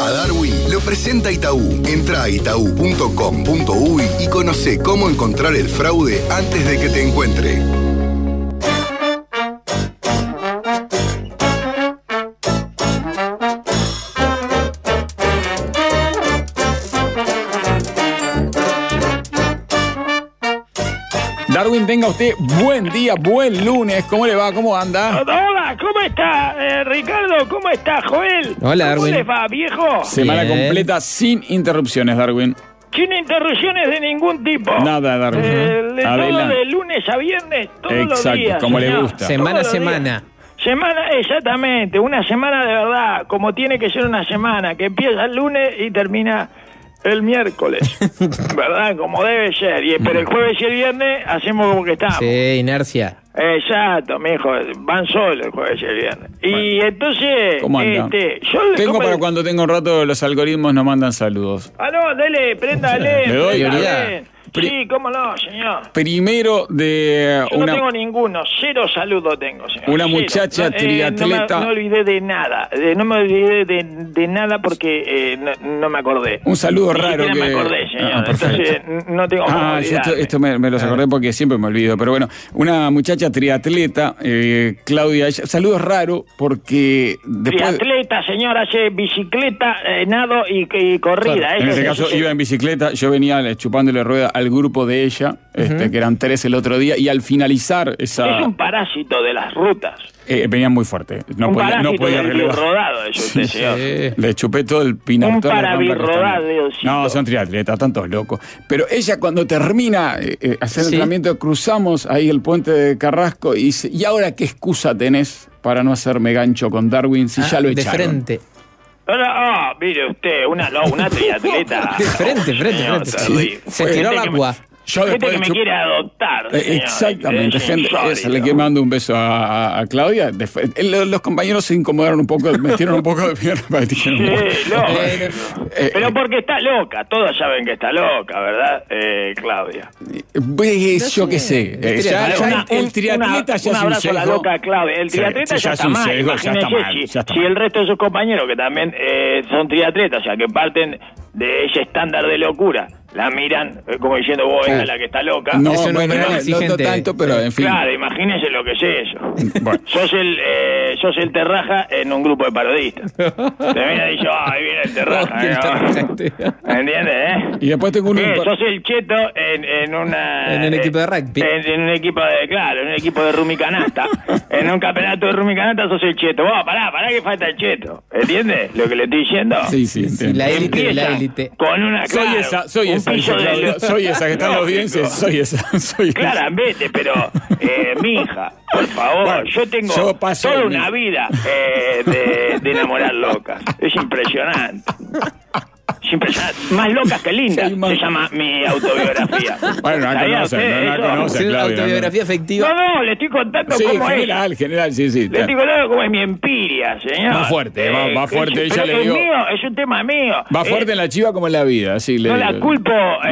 A Darwin lo presenta Itaú. Entra a itaú.com.uy y conoce cómo encontrar el fraude antes de que te encuentre. Darwin, tenga usted buen día, buen lunes. ¿Cómo le va? ¿Cómo anda? Hola, ¿cómo está, Ricardo? ¿Cómo está, Joel? Hola, Darwin. ¿Cómo les va, viejo? Semana Bien. completa sin interrupciones, Darwin. Sin interrupciones de ningún tipo. Nada, Darwin. De todo Adelante. de lunes a viernes, todos los Exacto, días. como le señor. gusta. Semana a Todos los días. semana. Semana, exactamente. Una semana de verdad, como tiene que ser una semana, que empieza el lunes y termina el miércoles. ¿Verdad? Como debe ser. Pero el jueves y el viernes hacemos como que estamos. Sí, inercia. Exacto, mijo, van solos el jueves y el viernes. Y entonces, ¿Cómo anda? yo Tengo ¿cómo- para cuando tenga un rato, los algoritmos nos mandan saludos. No, dele, préndale. ¿Le doy préndale. prioridad? Sí, cómo no, señor. Primero de Yo no tengo ninguno, cero saludos tengo, señor. Una Cero. muchacha triatleta. No me olvidé de nada, no me olvidé de nada porque no me acordé. Un saludo Ni raro siquiera que... me acordé, señor. Ah, perfecto. Entonces no tengo cómo Ah, olvidarme. esto me los acordé porque siempre me olvido. Pero bueno, una muchacha triatleta, Claudia, saludo raro porque después... Triatleta, señor, hace bicicleta, nado y corrida. Claro, En Eso este es- caso iba en bicicleta, yo venía chupándole rueda al grupo de ella, que eran 3 el otro día, y al finalizar esa... Es un parásito de las rutas. venían muy fuerte, no un podía parásito del relevar. birrodado, eso usted, señor. Le chupé todo el pinar. Un toda la rampa que estaba. parabirrodadeocito. No, son triatletas, tantos locos. Pero ella cuando termina hacer el Sí. entrenamiento, cruzamos ahí el puente de Carrasco y dice, ¿y ahora qué excusa tenés para no hacerme gancho con Darwin si ya lo de echaron? frente. Mire usted, una triatleta. De frente, Señor, terrible. Se tiró al Gente que me- agua. Yo Gente después que de me chup- quiere adoptar. señor. Exactamente, Es gente, insólito. esa, le que mando un beso a Claudia. Los compañeros se incomodaron un poco, metieron un poco de pierna para que dijeron, Sí, no, Eh, pero porque está loca, todos saben que está loca, ¿verdad, Claudia? yo qué sé. El triatleta ya un es un abrazo a la sesgo. loca Claudia. El Sí, triatleta sí, ya es está un mal. sesgo, ya está Imagínese mal, si, ya está si mal. el resto de sus compañeros, que también son triatletas, o sea, que parten de ese estándar de locura, la miran como diciendo, vos es la que está loca. No, Es un bueno, hombre no exigente. tanto, pero en fin. Claro, imagínense lo que es eso. Bueno. Sos el Terraja en un grupo de parodistas. Te viene y dice, ahí viene el Terraja. El ¿no? Terraja. ¿Entiendes, Y después tengo uno... Sos el Cheto en una... En un equipo de rugby. En un equipo de, claro, en un equipo de rumi canasta. En un campeonato de rumi canasta sos el Cheto. Vos, pará que falta el Cheto. ¿Entiendes lo que le estoy diciendo? Sí, Sí, entiendo. la élite de la Empieza élite. Con una, Soy claro, esa, soy un esa, piso dice de- Claudia. Soy esa que está en la audiencia, Lógico. soy esa, soy esa. Claramente, pero mi hija, por favor, Bueno, yo tengo yo paso toda de una mí. vida de enamorar locas. Es impresionante. Es impresionante. Más locas que lindas, Sí, más- se llama mi autobiografía. Bueno, no la ¿Sabía conoce, usted no la eso? conoce. Sí, Claudia, autobiografía efectiva. No, le estoy contando Sí, cómo es. general, sí. Le estoy contando cómo es mi empiria, señor. Va fuerte, va que fuerte, es- ella pero le es digo- mío, es un tema mío. Va fuerte en la chiva como en la vida, sí. No la culpo,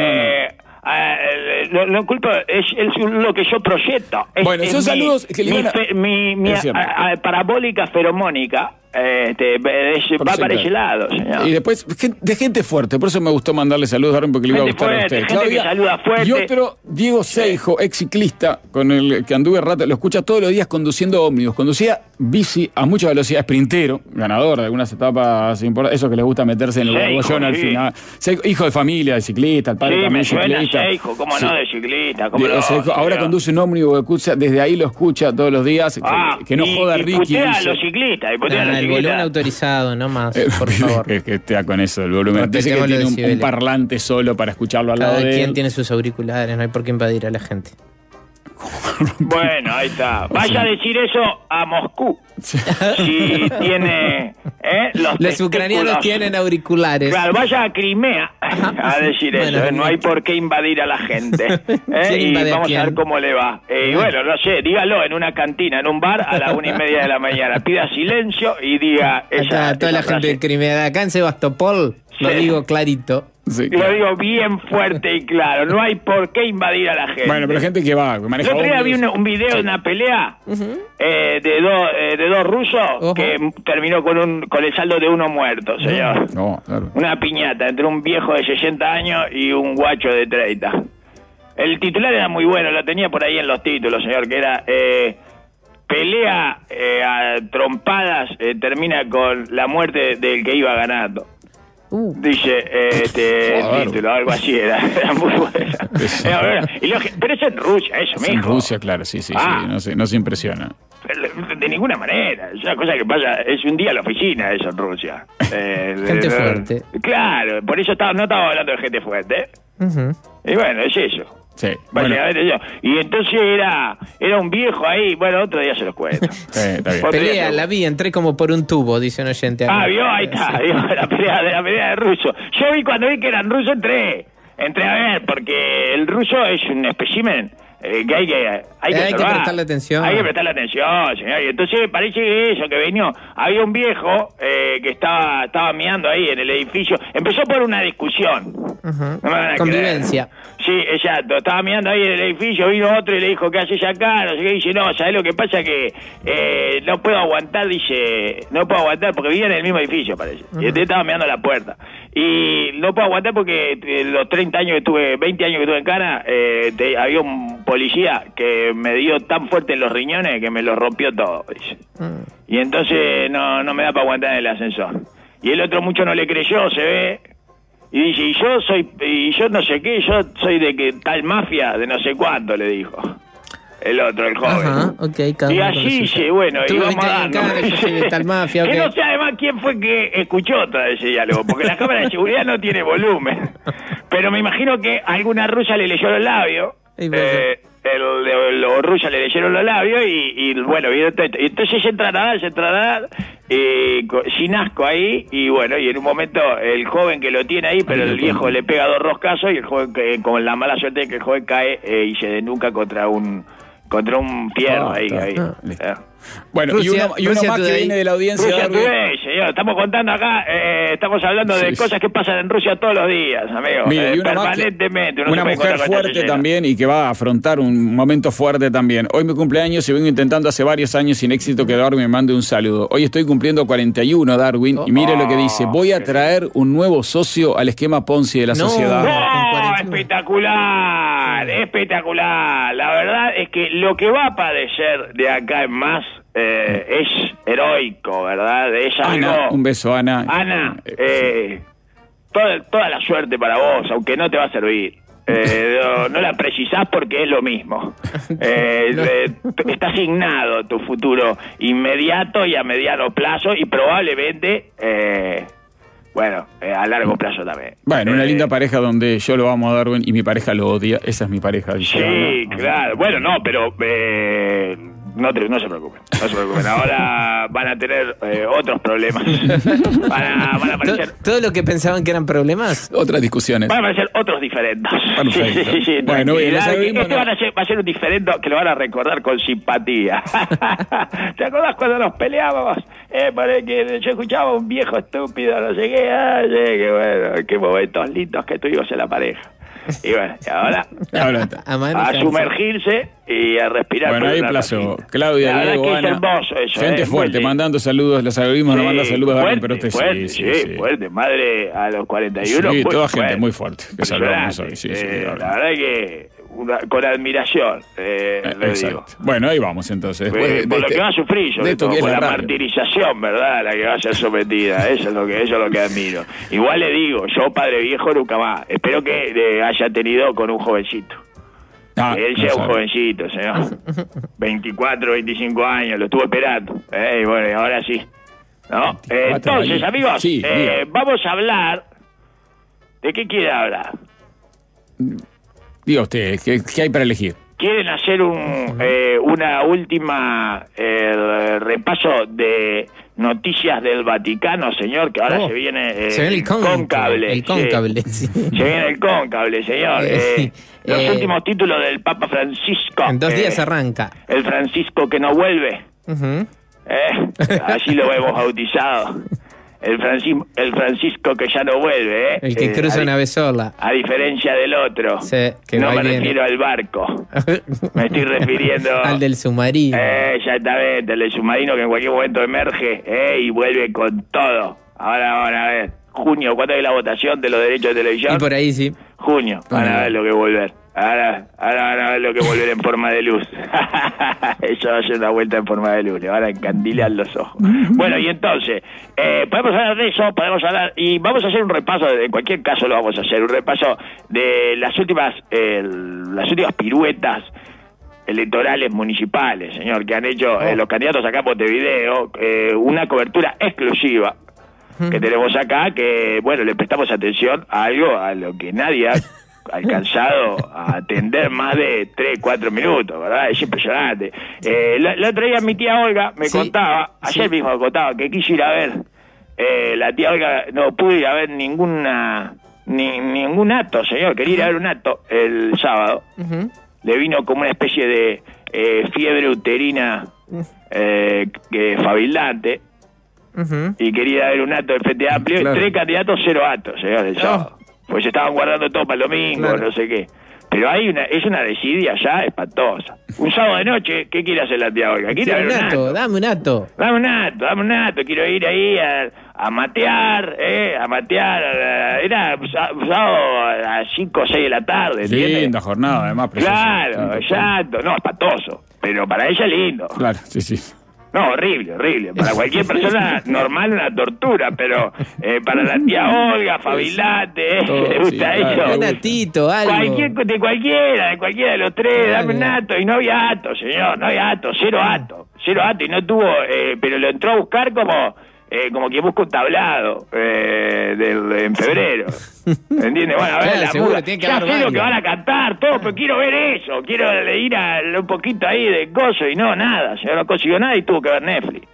lo culpo es lo que yo proyecto. Bueno, son saludos que le iban a- mi Es cierto. parabólica feromónica va para ese lado, señor. Y después, de gente fuerte, por eso me gustó mandarle saludos, Darwin, porque le iba a Gente gustar a fuerte, usted. gente que saluda fuerte. Y otro, Diego Seijo, ex ciclista, con el que anduve rato, lo escucha todos los días conduciendo ómnibus. Conducía bici a mucha velocidad, sprintero, ganador de algunas etapas importantes, eso que le gusta meterse en el Seijo, bollón al sí. final. Seijo, hijo de familia, de ciclista, el padre Sí, también me suena ciclista. Seijo, cómo Sí. no, de ciclista, cómo Diego no, Seijo, ahora señor. conduce un ómnibus, escucha, desde ahí lo escucha todos los días. Que no joda y Ricky. putea a dice. los ciclistas, y putea a los El volumen ciclistas. autorizado, no más, por favor. que esté con eso, el volumen. Dice que Respetemos tiene los un decibeles. parlante solo para escucharlo al lado Cada de quien él. tiene sus auriculares, no hay por qué invadir a la gente. Bueno, ahí está. Vaya a decir eso a Moscú. Si tiene los Los ucranianos testículos. tienen auriculares. Claro, vaya a Crimea a decir Bueno, eso. No hay por qué invadir a la gente. ¿Quién Y invade a vamos a quién? ver cómo le va. Y bueno, no sé, dígalo en una cantina, en un bar a las 1:30 de la mañana. Pida silencio y diga Acá, toda la gente de Crimea, acá en Sebastopol, lo Sí. digo clarito. Sí, Y claro. lo digo bien fuerte y claro, no hay por qué invadir a la gente. Bueno, pero gente que va, que El maneja otro día vi ómnibus. un video de una pelea de dos rusos Ojo. que terminó con el saldo de uno muerto, señor. No, claro. Una piñata entre un viejo de 60 años y un guacho de 30. El titular era muy bueno, lo tenía por ahí en los títulos, señor, que era pelea a trompadas termina con la muerte del que iba ganando. Dice Joder. título, algo así era muy bueno. Pero eso en Rusia, eso, En mijo. Rusia, claro, sí, Ah. no se impresiona. De ninguna manera, es una cosa que pasa, es un día a la oficina eso en Rusia. Gente fuerte. Claro, por eso no estaba hablando de gente fuerte. Ujú. Y bueno, es eso. Sí, bueno, Básicamente yo. Y entonces era un viejo ahí, bueno, otro día se los cuento. está bien. Otro día Pelea, se- la vi, entré como por un tubo, dice un oyente. Ah, vio, ahí está, vio, la pelea de ruso. Yo cuando vi que eran rusos entré a ver, porque el ruso es un espécimen que hay que observar. prestarle atención. Hay que prestarle atención, señor. Y entonces parece que eso, que había un viejo que estaba meando ahí en el edificio. Empezó por una discusión. No me van a Convivencia. creer. Sí, exacto. Estaba mirando ahí en el edificio, vino otro y le dijo, ¿qué haces acá? No sé qué. Dice, no, ¿sabés lo que pasa? Que no puedo aguantar, dice, no puedo aguantar porque vivía en el mismo edificio, parece. Y este estaba mirando la puerta. Y no puedo aguantar porque los 20 años que estuve en Cana, había un policía que me dio tan fuerte en los riñones que me los rompió todo, dice. Y entonces no me da para aguantar en el ascensor. Y el otro mucho no le creyó, se ve. Y dice, y yo no sé qué, yo soy de que tal mafia, de no sé cuánto, le dijo. El otro, el joven. Ajá, ok, cada Y uno así con lo suyo. dice, bueno, y Tuve vamos 20 años en dando. Cana, yo soy de tal mafia, Que ok. no sé además quién fue que escuchó todo ese diálogo, porque la cámara de seguridad no tiene volumen. Pero me imagino que alguna rusa le leyó los labios. Y puede ser. Los rusos le leyeron los labios y bueno, entonces se entrará sin asco ahí y bueno, y en un momento el joven que lo tiene ahí, pero el viejo le pega 2 roscazos y el joven con la mala suerte de que el joven cae y se desnuca contra un fierro ahí. Listo. Bueno, Rusia- y uno Rusia más que Today. viene de la audiencia. Rusia Darwin. Today, señor, estamos contando acá, estamos hablando de Sí, cosas que pasan en Rusia todos los días, amigo. Mire, y uno más que- permanentemente. Uno una se puede mujer encontrar con esta fuerte escena. también y que va a afrontar un momento fuerte también. Hoy mi cumpleaños y vengo intentando hace varios años sin éxito que Darwin me mande un saludo. Hoy estoy cumpliendo 41, Darwin, y mire lo que dice. Voy a traer un nuevo socio al esquema Ponzi de la No. sociedad. Con ¡Oh, 41. espectacular! Espectacular. La verdad es que lo que va a padecer de acá en más es heroico, ¿verdad? Es Ana, algo... un beso, Ana. Ana, toda la suerte para vos, aunque no te va a servir. No la precisás porque es lo mismo. Está asignado tu futuro inmediato y a mediano plazo y probablemente, a largo plazo también. Bueno, una linda pareja donde yo lo amo a Darwin y mi pareja lo odia. Esa es mi pareja, dice Sí, Ana. claro. Bueno, no, pero no se preocupen. No se preocupen. Ahora van a tener otros problemas. Van a aparecer... Todo lo que pensaban que eran problemas. Otras discusiones. Van a aparecer otros diferentes. Perfecto. Sí. Bueno, bien, les tranquilidad. abrimos, Este ¿no? va a ser un diferente que lo van a recordar con simpatía. ¿Te acordás cuando nos peleábamos? Parece que yo escuchaba a un viejo estúpido, no sé qué. Qué bueno, qué momentos lindos que tuvimos en la pareja. Y bueno, y ahora Ahora está. A a manejarse. sumergirse y a respirar. Bueno, por ahí una plazo. ratita. Claudia, La verdad Diego, que es Ana. hermoso eso. Gente fuerte, mandando saludos. Los algoritmos nos mandan saludos a Darwin, pero usted sí. Fuerte, madre a los 41. Sí, muy toda fuerte. gente muy fuerte que saludamos hoy. Sí, Impresionante. la La verdad que con admiración, lo digo. Exacto. Bueno, ahí vamos entonces. Después Por lo que va a sufrir, sobre esto todo, que es por la la radio. martirización, ¿verdad? A la que va a ser sometida. Eso es lo que admiro. Igual le digo, yo padre viejo nunca más. Espero que haya tenido con un jovencito. Ah, Él no sea un sabe. jovencito, señor. 24, 25 años, lo estuve esperando. Y bueno, y ahora sí. ¿No? 24 Entonces, años. amigos, Sí, diga. vamos a hablar. ¿De qué quiere hablar? Diga usted, ¿qué hay para elegir? ¿Quieren hacer una última repaso de noticias del Vaticano, señor? Que ahora se viene Se viene el cóncable. El cóncable, sí. Se viene el cóncable, señor. Los últimos títulos del Papa Francisco. En 2 días arranca. El Francisco que no vuelve. Ujú. Así lo hemos bautizado. El Francisco que ya no vuelve, ¿eh? El que cruza una vez sola. A diferencia del otro. Sí, que no va y me viene. refiero al barco. Me estoy refiriendo... Al del submarino. Exactamente, el del submarino que en cualquier momento emerge y vuelve con todo. Ahora van a ver. Junio, ¿cuándo hay la votación de los derechos de televisión? Y por ahí sí. Junio, van a ver lo que volver. Ahora van a ver lo que volver en forma de luz. Eso va a ser una vuelta en forma de luz, le van a encandilar los ojos. Bueno, y entonces, podemos hablar de eso, podemos hablar, y vamos a hacer un repaso, en cualquier caso lo vamos a hacer, un repaso de las últimas piruetas electorales municipales, señor, que han hecho los candidatos acá en Montevideo, una cobertura exclusiva que tenemos acá, que, bueno, le prestamos atención a algo a lo que nadie ha alcanzado a atender más de 3-4 minutos, ¿verdad? Es impresionante. La otra día mi tía Olga me contaba, ayer mismo me contaba, que quiso ir a ver, la tía Olga no pudo ir a ver ningún acto, señor, quería ir a ver un acto el sábado. Le vino como una especie de fiebre uterina fabildante. Y quería ver un acto del Frente Amplio, claro. 3 candidatos, 0 actos, señor, el sábado. Pues se estaban guardando todo para el domingo, claro. No sé qué. Pero es una desidia ya espantosa. Un sábado de noche, ¿qué quiere hacer la tía Olga? Quiere ver un acto. Dame un acto. Quiero ir ahí a matear, era sábado a las 5 o 6 de la tarde. Linda jornada, además. Claro, exacto. No, espantoso. Pero para ella lindo. Claro, sí. No, horrible. Para cualquier persona normal una tortura, pero para la tía Olga, Fabilate, le gusta eso. Un atito, algo. De cualquiera de los 3, dame un acto. Y no había acto, señor, cero acto, y no tuvo, pero lo entró a buscar como quien busca un tablado en febrero. ¿Entiendes? Bueno, a ver, claro, seguro, tiene que ya haber sé lo que van a cantar, todo, pero quiero ver eso, quiero ir a un poquito ahí de gozo, y nada, señor, no consiguió nada y tuvo que ver Netflix.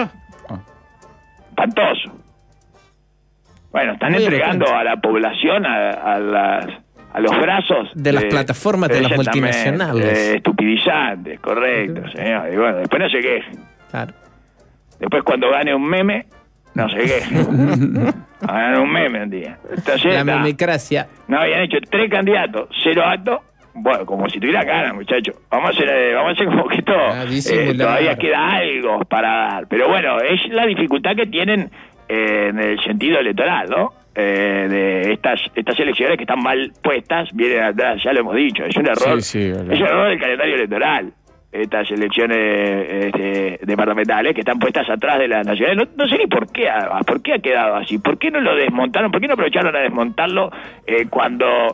Espantoso. Bueno, están entregando a la población a los brazos de las plataformas de las multinacionales. Estupidizantes, correcto, señor. Y bueno, después no se queje. Claro. Después cuando gane un meme, no sé qué. Ganar un meme un día. Entonces, la memecracia. No, habían hecho 3 candidatos, 0 actos. Bueno, como si tuviera ganas, muchachos. Vamos a hacer como que todavía queda algo para dar. Pero bueno, es la dificultad que tienen en el sentido electoral, ¿no? De estas elecciones que están mal puestas, vienen atrás, ya lo hemos dicho. Es un error. Es un error del calendario electoral. Estas elecciones departamentales que están puestas atrás de las nacionales, no sé ni por qué ha quedado así, por qué no lo desmontaron, por qué no aprovecharon a desmontarlo cuando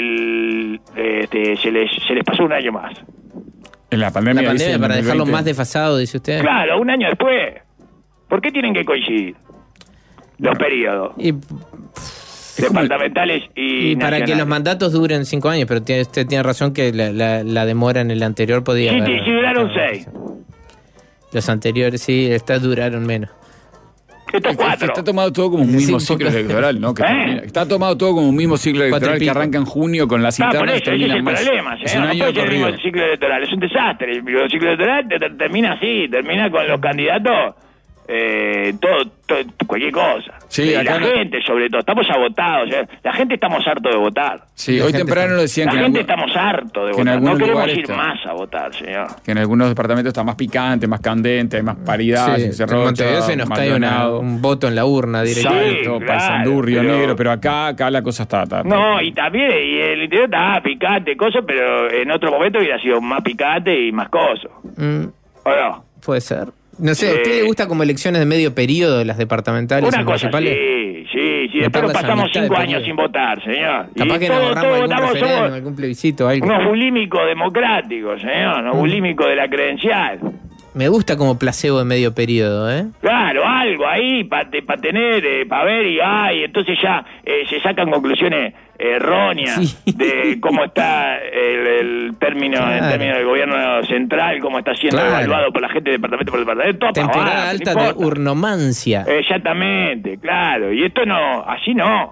se les pasó un año más. En la pandemia para dejarlo más desfasado, dice usted. Claro, un año después. ¿Por qué tienen que coincidir los periodos? Departamentales y para que los mandatos duren 5 años, pero usted tiene razón que la demora en el anterior podía haber... Sí, duraron 6. Los anteriores sí, duraron menos. Estos 4. Está tomado todo como un mismo ciclo electoral, ¿no? Está tomado todo como un mismo ciclo electoral que arranca en junio con las internas y termina en marzo. Es un año de corrido. El ciclo electoral es un desastre. El ciclo electoral termina así, termina con los candidatos... todo, cualquier cosa. Sí, la gente, sobre todo, estamos agotados. La gente estamos hartos de votar. Sí, hoy temprano decían la gente estamos hartos de votar. No queremos ir más a votar, señor. Que en algunos departamentos está más picante, más candente, hay más paridad. En Montevideo se nos cae un voto en la urna directamente. Exacto, Paysandú, Río Negro, pero acá la cosa está. No, y también, y el interior está picante, cosas, pero en otro momento hubiera sido más picante y más cosas. ¿O no? Puede ser. No sé, ¿a usted le gusta como elecciones de medio periodo las departamentales y municipales? Sí. Después pasamos 5 años sin votar, señor. Capaz que nos ahorramos algún referéndum, algún plebiscito, algo. Unos bulímicos democráticos, señor. Unos bulímicos de la credencial. Me gusta como placebo de medio periodo, ¿eh? Claro, algo ahí para tener, para ver y entonces ya se sacan conclusiones erróneas de cómo está el término del gobierno central, cómo está siendo evaluado por la gente departamento por departamento. Temporada alta de urnomancia. Exactamente, claro. Y esto así no.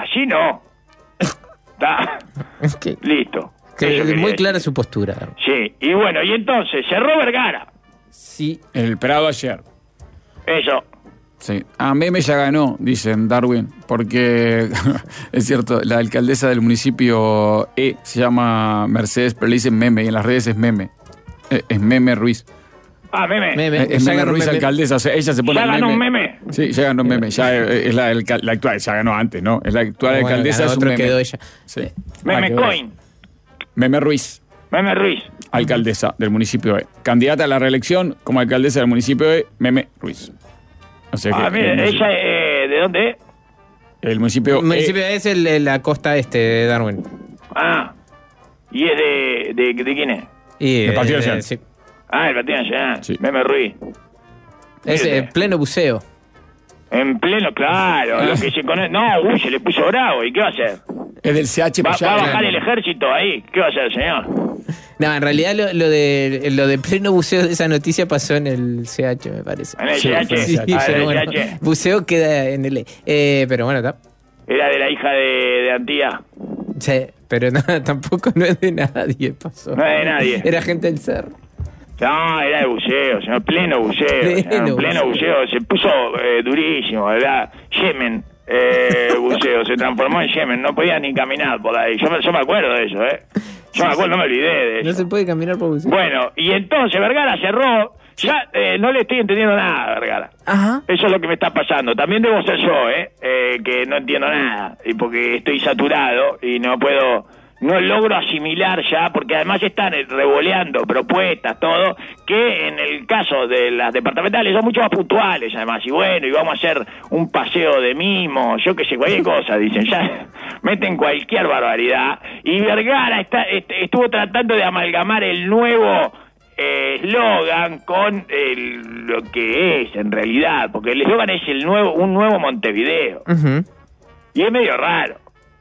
Está. Listo. Es muy clara su postura. Sí, y bueno, y entonces cerró Vergara. Sí. El Prado ayer. Eso. Sí. Meme ya ganó, dicen Darwin, porque es cierto, la alcaldesa del municipio se llama Mercedes, pero le dicen Meme, y en las redes es Meme. Es Meme Ruiz. Meme. Es Meme Ruiz, alcaldesa, o sea, ella se pone ¿Ya ganó un meme? Sí, ya ganó un meme, ya es la actual, ya ganó antes, ¿no? Es la actual alcaldesa, es un meme. Quedó ella. Sí. Meme Coin. Meme Ruiz. Meme Ruiz. Alcaldesa del municipio E. Candidata a la reelección como alcaldesa del municipio E, Meme Ruiz. O sea que, mire, ella, ¿de dónde es? El municipio El municipio es la costa este de Darwin. ¿Y es de quién es? El Partido Nacional. Sí. El Partido Nacional. Sí. Meme Ruiz. Es pleno buceo. En pleno, claro. Lo que se conoce. No, se le puso bravo. ¿Y qué va a hacer? Es del CH. Va a bajar el ejército ahí. ¿Qué va a hacer, señor? No, en realidad lo de pleno buceo de esa noticia pasó en el CH, me parece. ¿En el CH? Sí, pero bueno, CH. buceo queda en el pero bueno, está. Era de la hija de Antía. Sí, pero no, tampoco no es de nadie, pasó. No es de nadie. Era gente del cerro. No, era de buceo, señor, pleno buceo. Pleno buceo. Se puso durísimo, ¿verdad? Yemen, buceo, se transformó en Yemen, no podía ni caminar por ahí. Yo me acuerdo de eso, Yo me acuerdo, no me olvidé de eso. No se puede caminar por buceo. Bueno, y entonces Vergara cerró. Ya no le estoy entendiendo nada a Vergara. Ajá. Eso es lo que me está pasando. También debo ser yo, que no entiendo nada. Y porque estoy saturado y no logro asimilar ya, porque además están revoleando propuestas, todo, que en el caso de las departamentales son mucho más puntuales, además, y bueno, y vamos a hacer un paseo de mimo, yo qué sé, cualquier cosa, dicen, ya meten cualquier barbaridad, y Vergara estuvo tratando de amalgamar el nuevo eslogan con lo que es en realidad, porque el eslogan es un nuevo Montevideo, y es medio raro.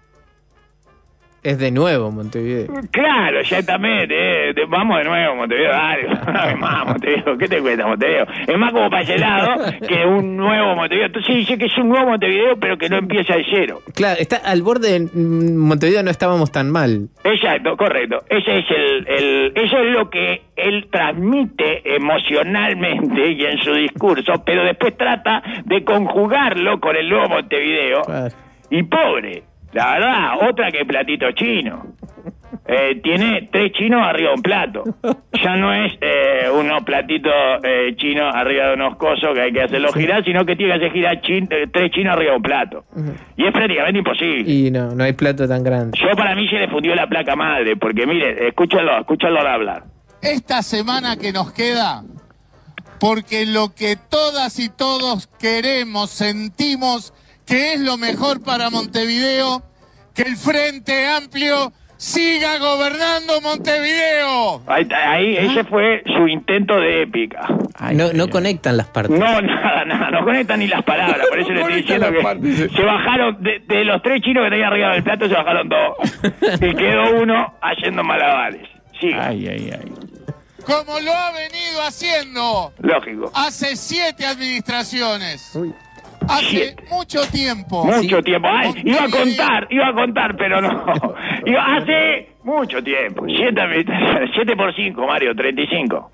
Es de nuevo Montevideo. Claro, exactamente. Vamos de nuevo, Montevideo. Dale, una vez más, Montevideo. ¿Qué te cuesta, Montevideo? Es más como para ese lado que un nuevo Montevideo. Entonces dice que es un nuevo Montevideo, pero que no empieza de cero. Claro, está al borde de Montevideo, no estábamos tan mal. Exacto, correcto. Ese es eso es lo que él transmite emocionalmente y en su discurso, pero después trata de conjugarlo con el nuevo Montevideo. Claro. Y pobre. La verdad, otra que platito chino. Tiene 3 chinos arriba de un plato. Ya no es unos platitos chinos arriba de unos cosos que hay que hacerlo girar, sino que tiene que hacer girar 3 chinos arriba de un plato. Y es prácticamente imposible. Y no hay plato tan grande. Yo para mí se le fundió la placa madre, porque mire, escúchalo hablar. Esta semana que nos queda, porque lo que todas y todos queremos, sentimos que es lo mejor para Montevideo, que el Frente Amplio siga gobernando Montevideo. Ahí ese fue su intento de épica. No conectan las partes. No conectan ni las palabras, por eso le estoy diciendo que se bajaron, de los 3 chinos que tenía arriba del plato, se bajaron 2. Y quedó uno haciendo malabares. Siga. Ay. Como lo ha venido haciendo. Lógico. Hace 7 administraciones. Uy. Hace mucho tiempo. Mucho tiempo. Iba a contar, pero no. Hace mucho tiempo. 7 por 5, Mario, 35.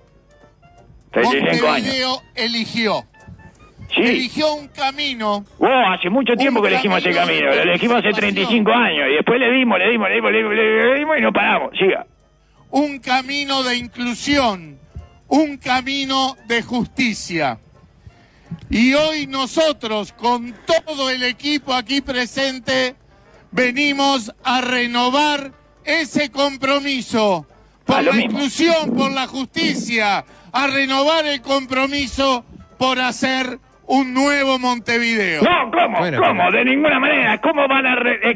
35 años. Montevideo eligió. Sí. Eligió un camino. Hace mucho tiempo que elegimos ese camino. Lo elegimos hace 35 años. Y después le dimos y no paramos. Siga. Un camino de inclusión. Un camino de justicia. Y hoy nosotros, con todo el equipo aquí presente, venimos a renovar ese compromiso por la inclusión, por la justicia, a renovar el compromiso por hacer un nuevo Montevideo. No, ¿cómo? Bueno, ¿Cómo? De ninguna manera. ¿Cómo van a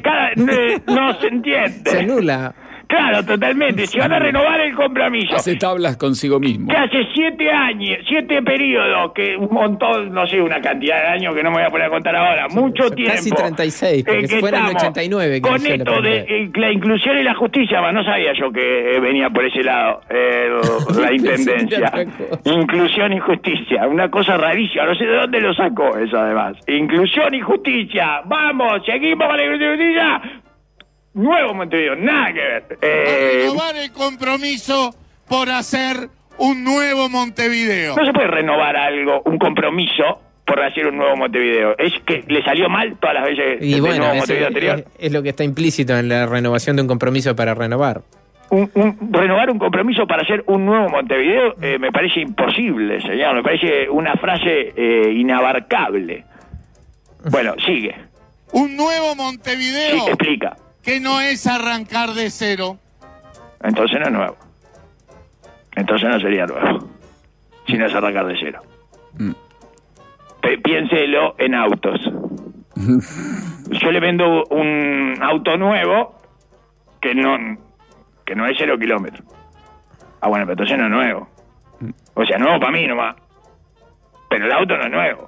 no se entiende? Se anula. Claro, totalmente. Si van a renovar el compromiso. Hace tablas consigo mismo. Que hace 7 años, 7 periodos, que un montón, no sé, una cantidad de años que no me voy a poner a contar ahora, mucho tiempo. Casi 36, porque que fue en el estamos 89. Que con inició la esto de la inclusión y la justicia, no sabía yo que venía por ese lado la intendencia. Inclusión y justicia, una cosa rarísima, no sé de dónde lo sacó eso además. Inclusión y justicia, vamos, seguimos con la inclusión y justicia. Nuevo Montevideo, nada que ver. A renovar el compromiso por hacer un nuevo Montevideo. No se puede renovar algo, un compromiso, por hacer un nuevo Montevideo? ¿Es que le salió mal todas las veces Y el bueno, nuevo Montevideo anterior? es lo que está implícito en la renovación de un compromiso para renovar. Renovar un compromiso para hacer un nuevo Montevideo me parece imposible, señor. Me parece una frase inabarcable. Bueno, sigue. Un nuevo Montevideo Sí, explica. que no es arrancar de cero. Entonces no es nuevo. Entonces no sería nuevo. Si no es arrancar de cero. Piénselo en autos. Yo le vendo un auto nuevo que no es 0 kilómetros. Ah, bueno, pero entonces no es nuevo. O sea, nuevo para mí nomás. Pero el auto no es nuevo.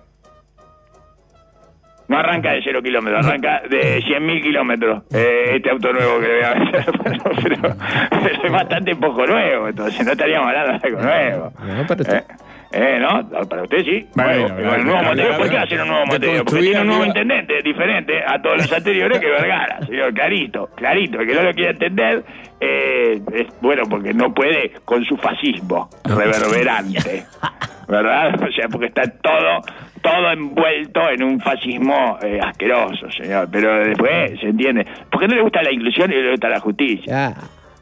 No arranca de 0 kilómetros, arranca de 100.000 kilómetros. Este auto nuevo que le voy a vender. pero es bastante poco nuevo, entonces no estaríamos hablando de algo nuevo. No, para usted. ¿No? Para usted sí. Bueno, el nuevo Montevideo, ¿por qué hacer un nuevo Montevideo? Porque tiene un nuevo intendente diferente a todos los anteriores que Vergara, señor, clarito. El que no lo quiere entender es bueno, porque no puede con su fascismo reverberante, ¿verdad? O sea, porque está todo envuelto en un fascismo asqueroso, señor. Pero después se entiende. Porque no le gusta la inclusión y le gusta la justicia.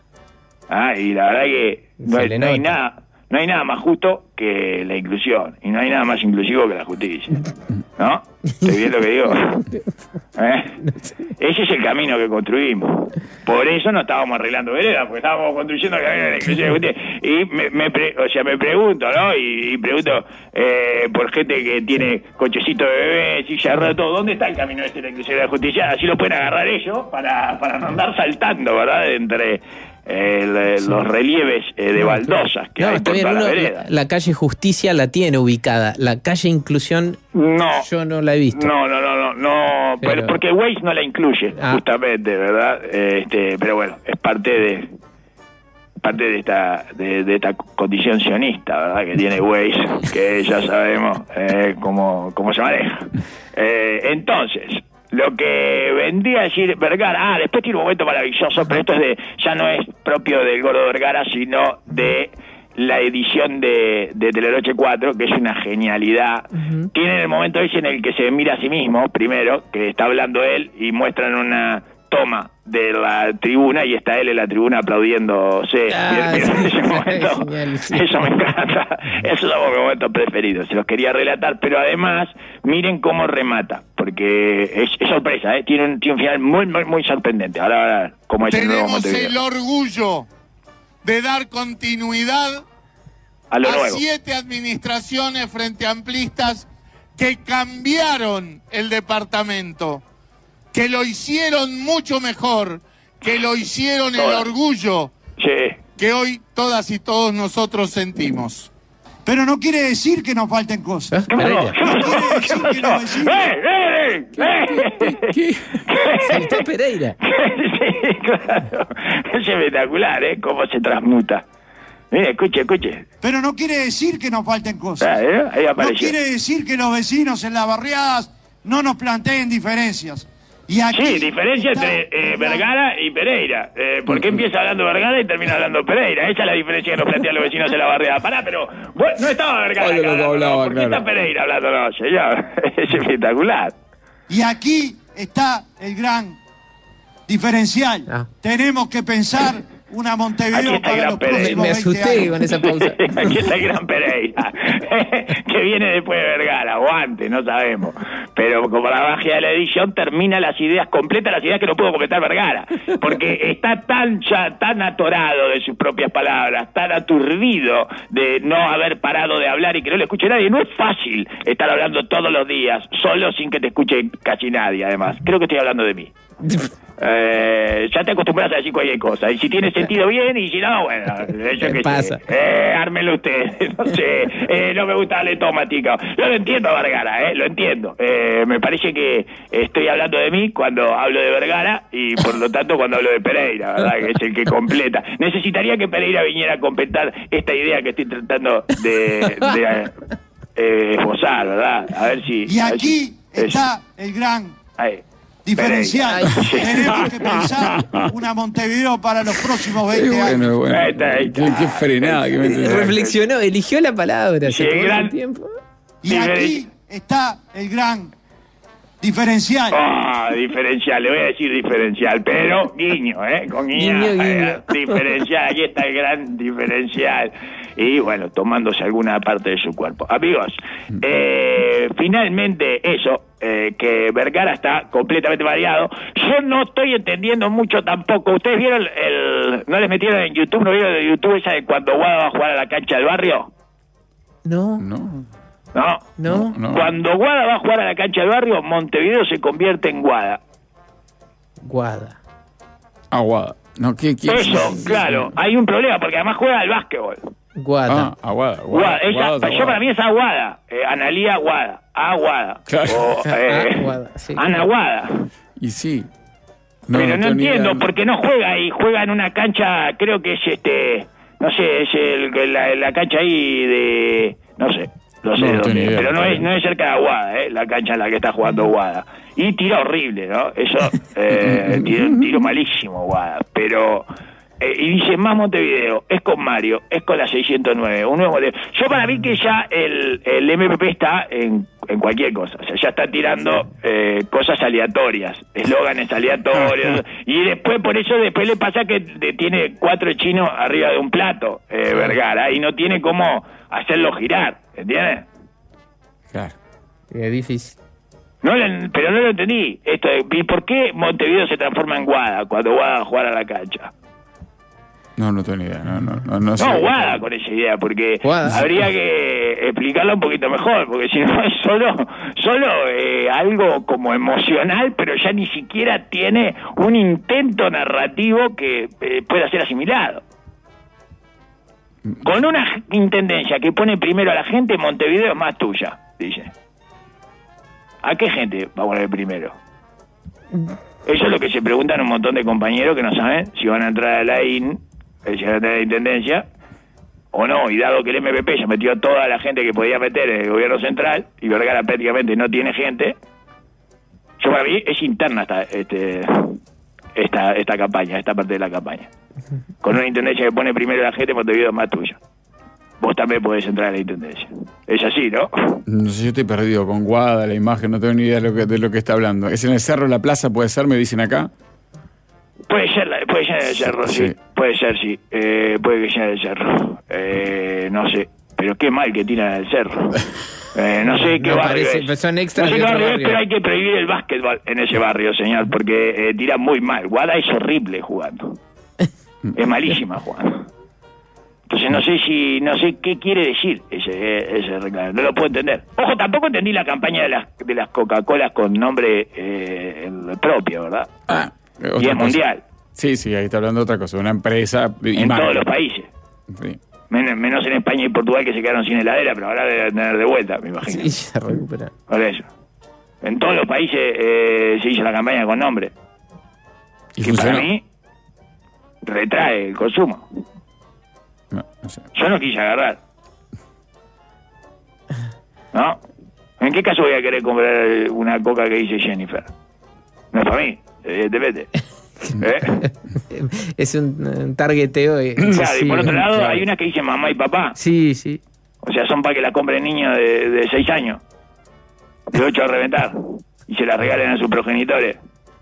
Y la verdad que no hay nada más justo que la inclusión. Y no hay nada más inclusivo que la justicia. ¿No? ¿Estoy bien lo que digo? Ese es el camino que construimos. Por eso no estábamos arreglando veredas, porque estábamos construyendo el camino de la inclusión y la justicia. Y me pregunto, ¿no? Y pregunto por gente que tiene cochecito de bebé, silla de ruedas, todo. ¿Dónde está el camino de la inclusión y la justicia? Así lo pueden agarrar ellos para no andar saltando, ¿verdad? Entre los relieves de baldosas que hay por toda la vereda. La calle Justicia la tiene ubicada. La calle Inclusión yo no la he visto. No, pero porque Waze no la incluye, justamente, ¿verdad? Pero bueno, es parte de esta condición sionista, ¿verdad? Que tiene Waze, que ya sabemos cómo se maneja. Entonces, lo que vendría a decir Vergara, después tiene un momento maravilloso, pero esto ya no es propio del Gordo Vergara, sino de la edición de Telenoche 4, que es una genialidad. Tiene el momento ese en el que se mira a sí mismo, primero, que está hablando él, y muestran una toma de la tribuna, y está él en la tribuna aplaudiéndose. Ese momento, eso me encanta. Esos son mis momentos preferidos. Se los quería relatar, pero además, miren cómo remata, porque es sorpresa, tiene un final muy, muy, muy sorprendente. Ahora ¿cómo es el nuevo Montevideo? Tenemos el orgullo de dar continuidad a 7 administraciones frente amplistas que cambiaron el departamento, que lo hicieron mucho mejor, que lo hicieron el orgullo que hoy todas y todos nosotros sentimos. Pero no quiere decir que nos falten cosas. No quiere decir que los vecinos... ¿Qué? Saltó Pereira. Sí, claro. Es espectacular, cómo se transmuta. Mira, escuche. Pero no quiere decir que nos falten cosas. Ahí apareció. No quiere decir que los vecinos en las barriadas no nos planteen diferencias. Y aquí sí, diferencia entre Vergara y Pereira. ¿Por qué empieza hablando Vergara y termina hablando Pereira? Esa es la diferencia que nos plantean los vecinos en la barriada. Pará, pero no estaba Vergara acá, ¿por qué está Pereira hablando? No, señor. Es espectacular. Y aquí está el gran diferencial. Tenemos que pensar una Montevideo para los próximos 20 años. Me asusté con esa pausa. Aquí está el gran Pereira, que viene después de Vergara, o antes, no sabemos. Pero como la magia de la edición termina las ideas completas, las ideas que no pudo completar Vergara, porque está tan atorado de sus propias palabras, tan aturdido de no haber parado de hablar y que no le escuche nadie. No es fácil estar hablando todos los días, solo sin que te escuche casi nadie, además. Creo que estoy hablando de mí. Ya te acostumbras a decir cualquier cosa, y si tiene sentido bien, y si no, bueno, eso que pasa. Ármelo usted. No sé, no me gusta darle tomática. Yo lo entiendo, Vergara, lo entiendo. Me parece que estoy hablando de mí cuando hablo de Vergara, y por lo tanto cuando hablo de Pereira, ¿verdad? Que es el que completa. Necesitaría que Pereira viniera a completar esta idea que estoy tratando de esbozar, ¿verdad? A ver si... Y aquí está el gran... diferencial. Tenemos que pensar una Montevideo para los próximos 20 años. Bueno. Qué frenada. Reflexionó, eligió la palabra. Sí, gran tiempo. Y aquí está el gran diferencial. Diferencial, le voy a decir diferencial, pero guiño, con guiño. Diferencial, aquí está el gran diferencial. Y bueno, tomándose alguna parte de su cuerpo. Amigos, finalmente eso, que Vergara está completamente variado. Yo no estoy entendiendo mucho tampoco. ¿Ustedes vieron no les metieron en YouTube, no vieron de YouTube esa de cuando Guada va a jugar a la cancha del barrio? No. Cuando Guada va a jugar a la cancha del barrio, Montevideo se convierte en Guada. Guada. Guada. No, ¿qué eso, claro. Hay un problema, porque además juega al básquetbol. Guada. Guada. Yo para mí es Aguada. Analía Guada. Aguada. Claro. Guada, sí. Ana Guada. Y sí. Pero no entiendo, porque no juega ahí. Juega en una cancha, creo que es no sé, es la cancha ahí de... No sé dónde, pero no es cerca de Aguada, la cancha en la que está jugando Guada. Y tira horrible, ¿no? Eso, tiro malísimo Guada, pero... y dice más Montevideo, es con Mario, es con la 609, un nuevo modelo. Yo para mí que ya el MPP está en cualquier cosa, o sea, ya está tirando cosas aleatorias, eslóganes aleatorios, y después por eso después le pasa que tiene 4 chinos arriba de un plato, Vergara, y no tiene cómo hacerlo girar, ¿entiendes? Claro. Es difícil. Pero no lo entendí, esto ¿y por qué Montevideo se transforma en Guada cuando Guada va a jugar a la cancha? No tengo ni idea. No sé. Guada con esa idea, porque habría que explicarla un poquito mejor, porque si no es solo algo como emocional, pero ya ni siquiera tiene un intento narrativo que pueda ser asimilado. Con una intendencia que pone primero a la gente, Montevideo es más tuya, dice. ¿A qué gente va a poner primero? Eso es lo que se preguntan un montón de compañeros que no saben si van a entrar a la intendencia o no, y dado que el MPP ya metió toda la gente que podía meter en el gobierno central y Vergara prácticamente no tiene gente, yo para mí es interna esta campaña, esta parte de la campaña. Con una intendencia que pone primero la gente, Montevideo es más tuyo. Vos también podés entrar a la intendencia. Es así, ¿no? No sé, yo estoy perdido con Guada, la imagen, no tengo ni idea de lo que está hablando. ¿Es en el Cerro, la plaza, puede ser, me dicen acá? Puede ser en el Cerro, sí. Puede ser, sí. Puede que sea en el Cerro. No sé. Pero qué mal que tiran en el Cerro. No sé qué barrio es. Son extras no sé de qué otro barrio es, pero hay que prohibir el básquetbol en ese barrio, señor, porque tira muy mal. Guada es horrible jugando. Es malísima jugando. Entonces no sé qué quiere decir ese reclamo. No lo puedo entender. Ojo, tampoco entendí la campaña de las Coca-Colas con nombre propio, ¿verdad? Y es mundial. Sí, ahí está hablando de otra cosa. Una empresa... En todos los países. Sí. Menos en España y Portugal, que se quedaron sin heladera, pero ahora deben tener de vuelta, me imagino. Sí, se recupera. Por eso. En todos los países se hizo la campaña con nombre. ¿Y que funcionó? Para mí retrae el consumo. No sé. Yo no quise agarrar. ¿No? ¿En qué caso voy a querer comprar una coca que dice Jennifer? No es para mí, evidentemente. Es un targeteo. Claro, y por otro lado hay una que dice mamá y papá. Sí. O sea, son para que la compren niños de 6 años. De 8 a reventar. Y se la regalen a sus progenitores.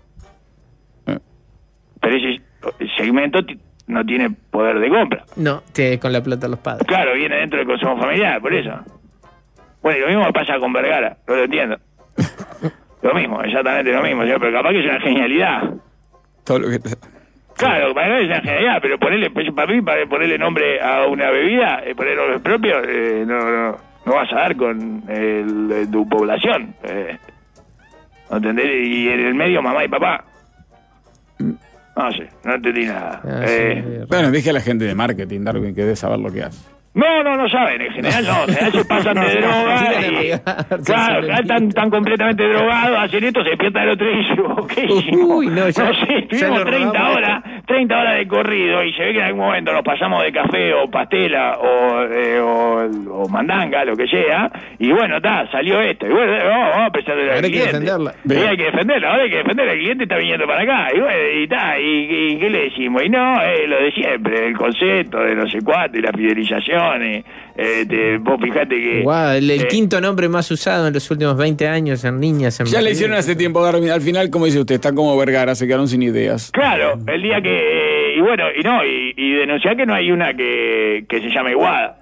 Pero ese segmento no tiene poder de compra. No, con la plata de los padres. Claro, viene dentro del consumo familiar, por eso. Bueno, y lo mismo pasa con Vergara, no lo entiendo. Lo mismo, exactamente lo mismo, pero capaz que es una genialidad. Todo lo que... Claro, para mí es una genialidad, pero para ponerle nombre a una bebida, poner nombre propio, no vas a dar con tu población. ¿No entendés? Y en el medio mamá y papá. No sé, no entendí nada. Bueno, dije a la gente de marketing, Darwin, que debe saber lo que hace. No saben, en general no. En general se pasan de droga. Claro, están completamente drogados, hacen esto, se despiertan el otro y dicen, ¿qué hicimos? No sé, tuvimos 30 horas de corrido y se ve que en algún momento nos pasamos de café o pastela o mandanga, lo que sea, y bueno, salió esto. Y bueno, vamos a prestarle al cliente. Hay que defenderla. Hay que defenderla, ahora hay que defenderla. El cliente está viniendo para acá. Y bueno, y ¿qué le decimos? Y no, lo de siempre, el concepto de no sé cuánto y la fidelización. Vos fijate que... Wow, el quinto nombre más usado en los últimos 20 años en niñas. Ya le hicieron hace tiempo, Darwin. Al final, como dice usted, está como Vergara, se quedaron sin ideas. Claro, el día que... Y denunciar que no hay una que se llame Guada.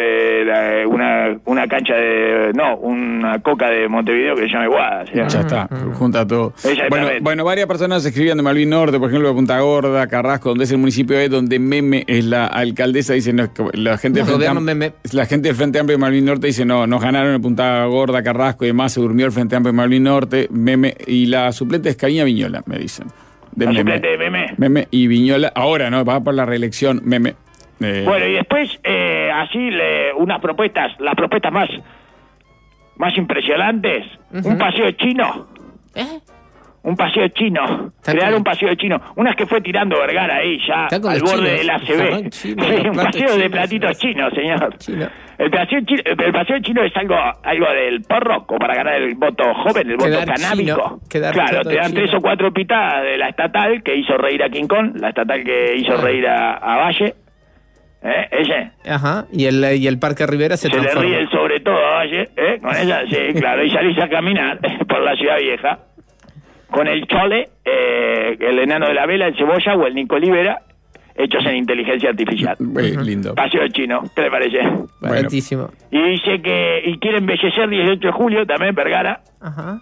Una cancha de... No, una coca de Montevideo que se llame Guada. ¿Sí? Ya está, junta todo. Bueno, varias personas escribían de Malvin Norte, por ejemplo, de Punta Gorda, Carrasco, donde es el municipio donde Meme es la alcaldesa, dice, no, la gente del Frente Amplio de Malvin Norte dice, no, nos ganaron en Punta Gorda, Carrasco y demás, se durmió el Frente Amplio de Malvin Norte, Meme, y la suplente es Karina Viñola, me dicen. La suplente de Meme. Meme y Viñola, ahora, ¿no? Va por la reelección, Meme. Bueno, y después, así, las propuestas más impresionantes, un paseo chino. Un paseo chino. Crear un paseo chino. Unas que fue tirando Vergara ahí, ya al borde del ACB. Sí, un paseo de platitos chinos, señor. El paseo chino es algo del porro, como para ganar el voto joven, el voto canábico. Claro, te dan 3 o 4 pitadas de la estatal que hizo reír a King Kong, la estatal que hizo reír a Valle. Ella. Ajá, y el Parque Rivera se transforma. Le ríe sobre todo a Valle, con ella, sí, claro, y salís a caminar por la ciudad vieja con el Chole, el enano de la vela, el Cebolla o el Nico Olivera, hechos en inteligencia artificial. Muy lindo. Paseo chino, ¿qué le parece? Baratísimo. Y dice que quiere embellecer 18 de julio, también Vergara. Ajá.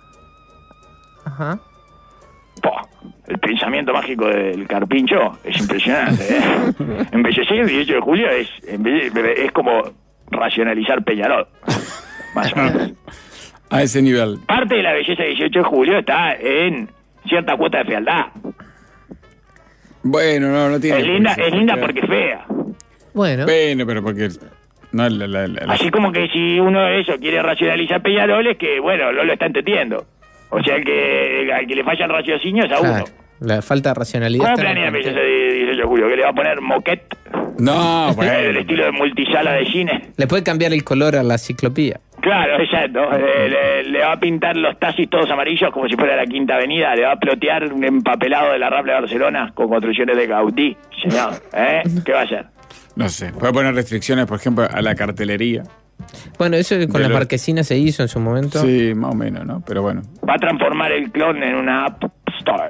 El pensamiento mágico del Carpincho es impresionante. Embellecer el 18 de julio es como racionalizar Peñarol, más o menos. A ese nivel. Parte de la belleza del 18 de julio está en cierta cuota de fealdad. Bueno, no tiene... Es linda porque es fea. Bueno, pero porque... No, Así como que si uno de eso quiere racionalizar Peñarol es que, bueno, no lo está entendiendo. O sea, al que le falla el raciocinio es a uno. La falta de racionalidad. ¿Cómo planea el 18 de julio? ¿Que le va a poner moquette? No, bueno. El estilo de multisala de cine. Le puede cambiar el color a la ciclopía. Claro, exacto. Le va a pintar los taxis todos amarillos como si fuera la Quinta Avenida. Le va a plotear un empapelado de la Rambla de Barcelona con construcciones de Gaudí. Señor, ¿qué va a hacer? No sé. Puede poner restricciones, por ejemplo, a la cartelería. Bueno, eso con las marquesinas se hizo en su momento. Sí, más o menos, ¿no? Pero bueno. Va a transformar el clon en una App Store.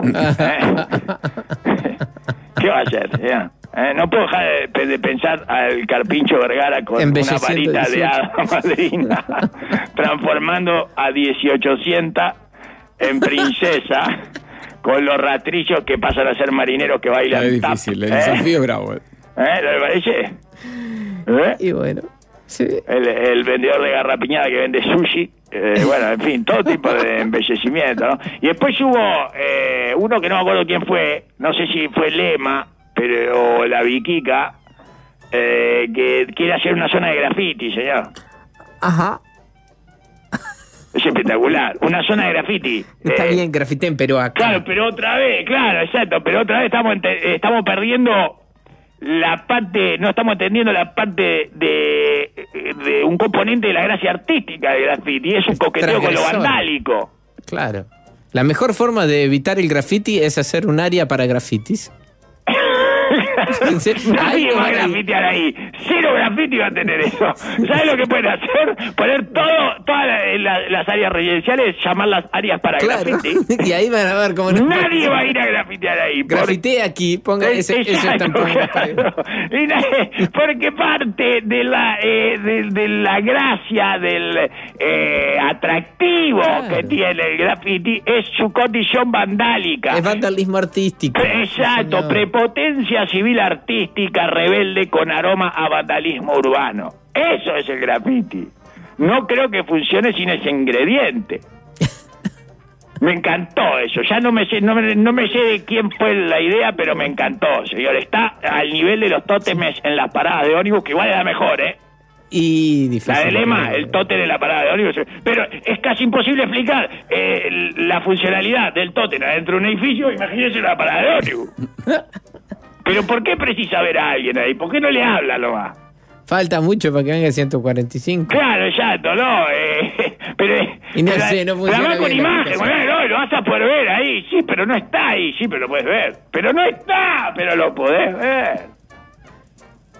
¿Qué va a hacer? No puedo dejar de pensar al Carpincho Vergara con una varita de hada madrina, transformando a 1800 en princesa, con los rastrillos que pasan a ser marineros que bailan. Es difícil, el desafío es bravo. ¿Le parece? Y bueno... Sí. El vendedor de garrapiñada que vende sushi, bueno, en fin, todo tipo de embellecimiento, ¿no? Y después hubo uno que no me acuerdo quién fue, no sé si fue Lema, o la Viquica, que quiere hacer una zona de graffiti, señor. Ajá. Es espectacular, una zona de graffiti. Está bien, grafiten, pero acá. Claro, pero otra vez, exacto, pero otra vez estamos perdiendo la parte, no estamos entendiendo la parte de un componente de la gracia artística del graffiti, es un coqueteo con lo vandálico. Claro. La mejor forma de evitar el graffiti es hacer un área para grafitis. Nadie va a grafitear ahí. 0 graffiti va a tener eso. ¿Sabes lo que pueden hacer? Poner todas las áreas residenciales, llamarlas áreas para graffiti. Y ahí van a ver cómo... Nadie va a ir a grafitear ahí. Grafitee aquí, ponga ese tampón. Porque parte de la gracia, del atractivo que tiene el graffiti es su condición vandálica. Es vandalismo artístico. Exacto, señor. Prepotencia civil artística rebelde con aroma a vandalismo urbano. Eso es el graffiti. No creo que funcione sin ese ingrediente. Me encantó eso. Ya no me sé de quién fue la idea, pero me encantó, señor. Está al nivel de los tótemes en las paradas de ómnibus, que igual es la mejor, Y difícil. La de Lema, el tótem en la parada de ómnibus. Pero es casi imposible explicar la funcionalidad del tótem dentro de un edificio. Imagínese la parada de ómnibus. Pero ¿por qué precisa ver a alguien ahí? ¿Por qué no le habla nomás? Falta mucho para que venga 145. Claro, exacto, ¿no? Pero y no sé, no funciona además con bien imagen, no, lo vas a poder ver ahí. Sí, pero no está ahí. Sí, pero lo puedes ver. Pero no está, pero lo podés ver.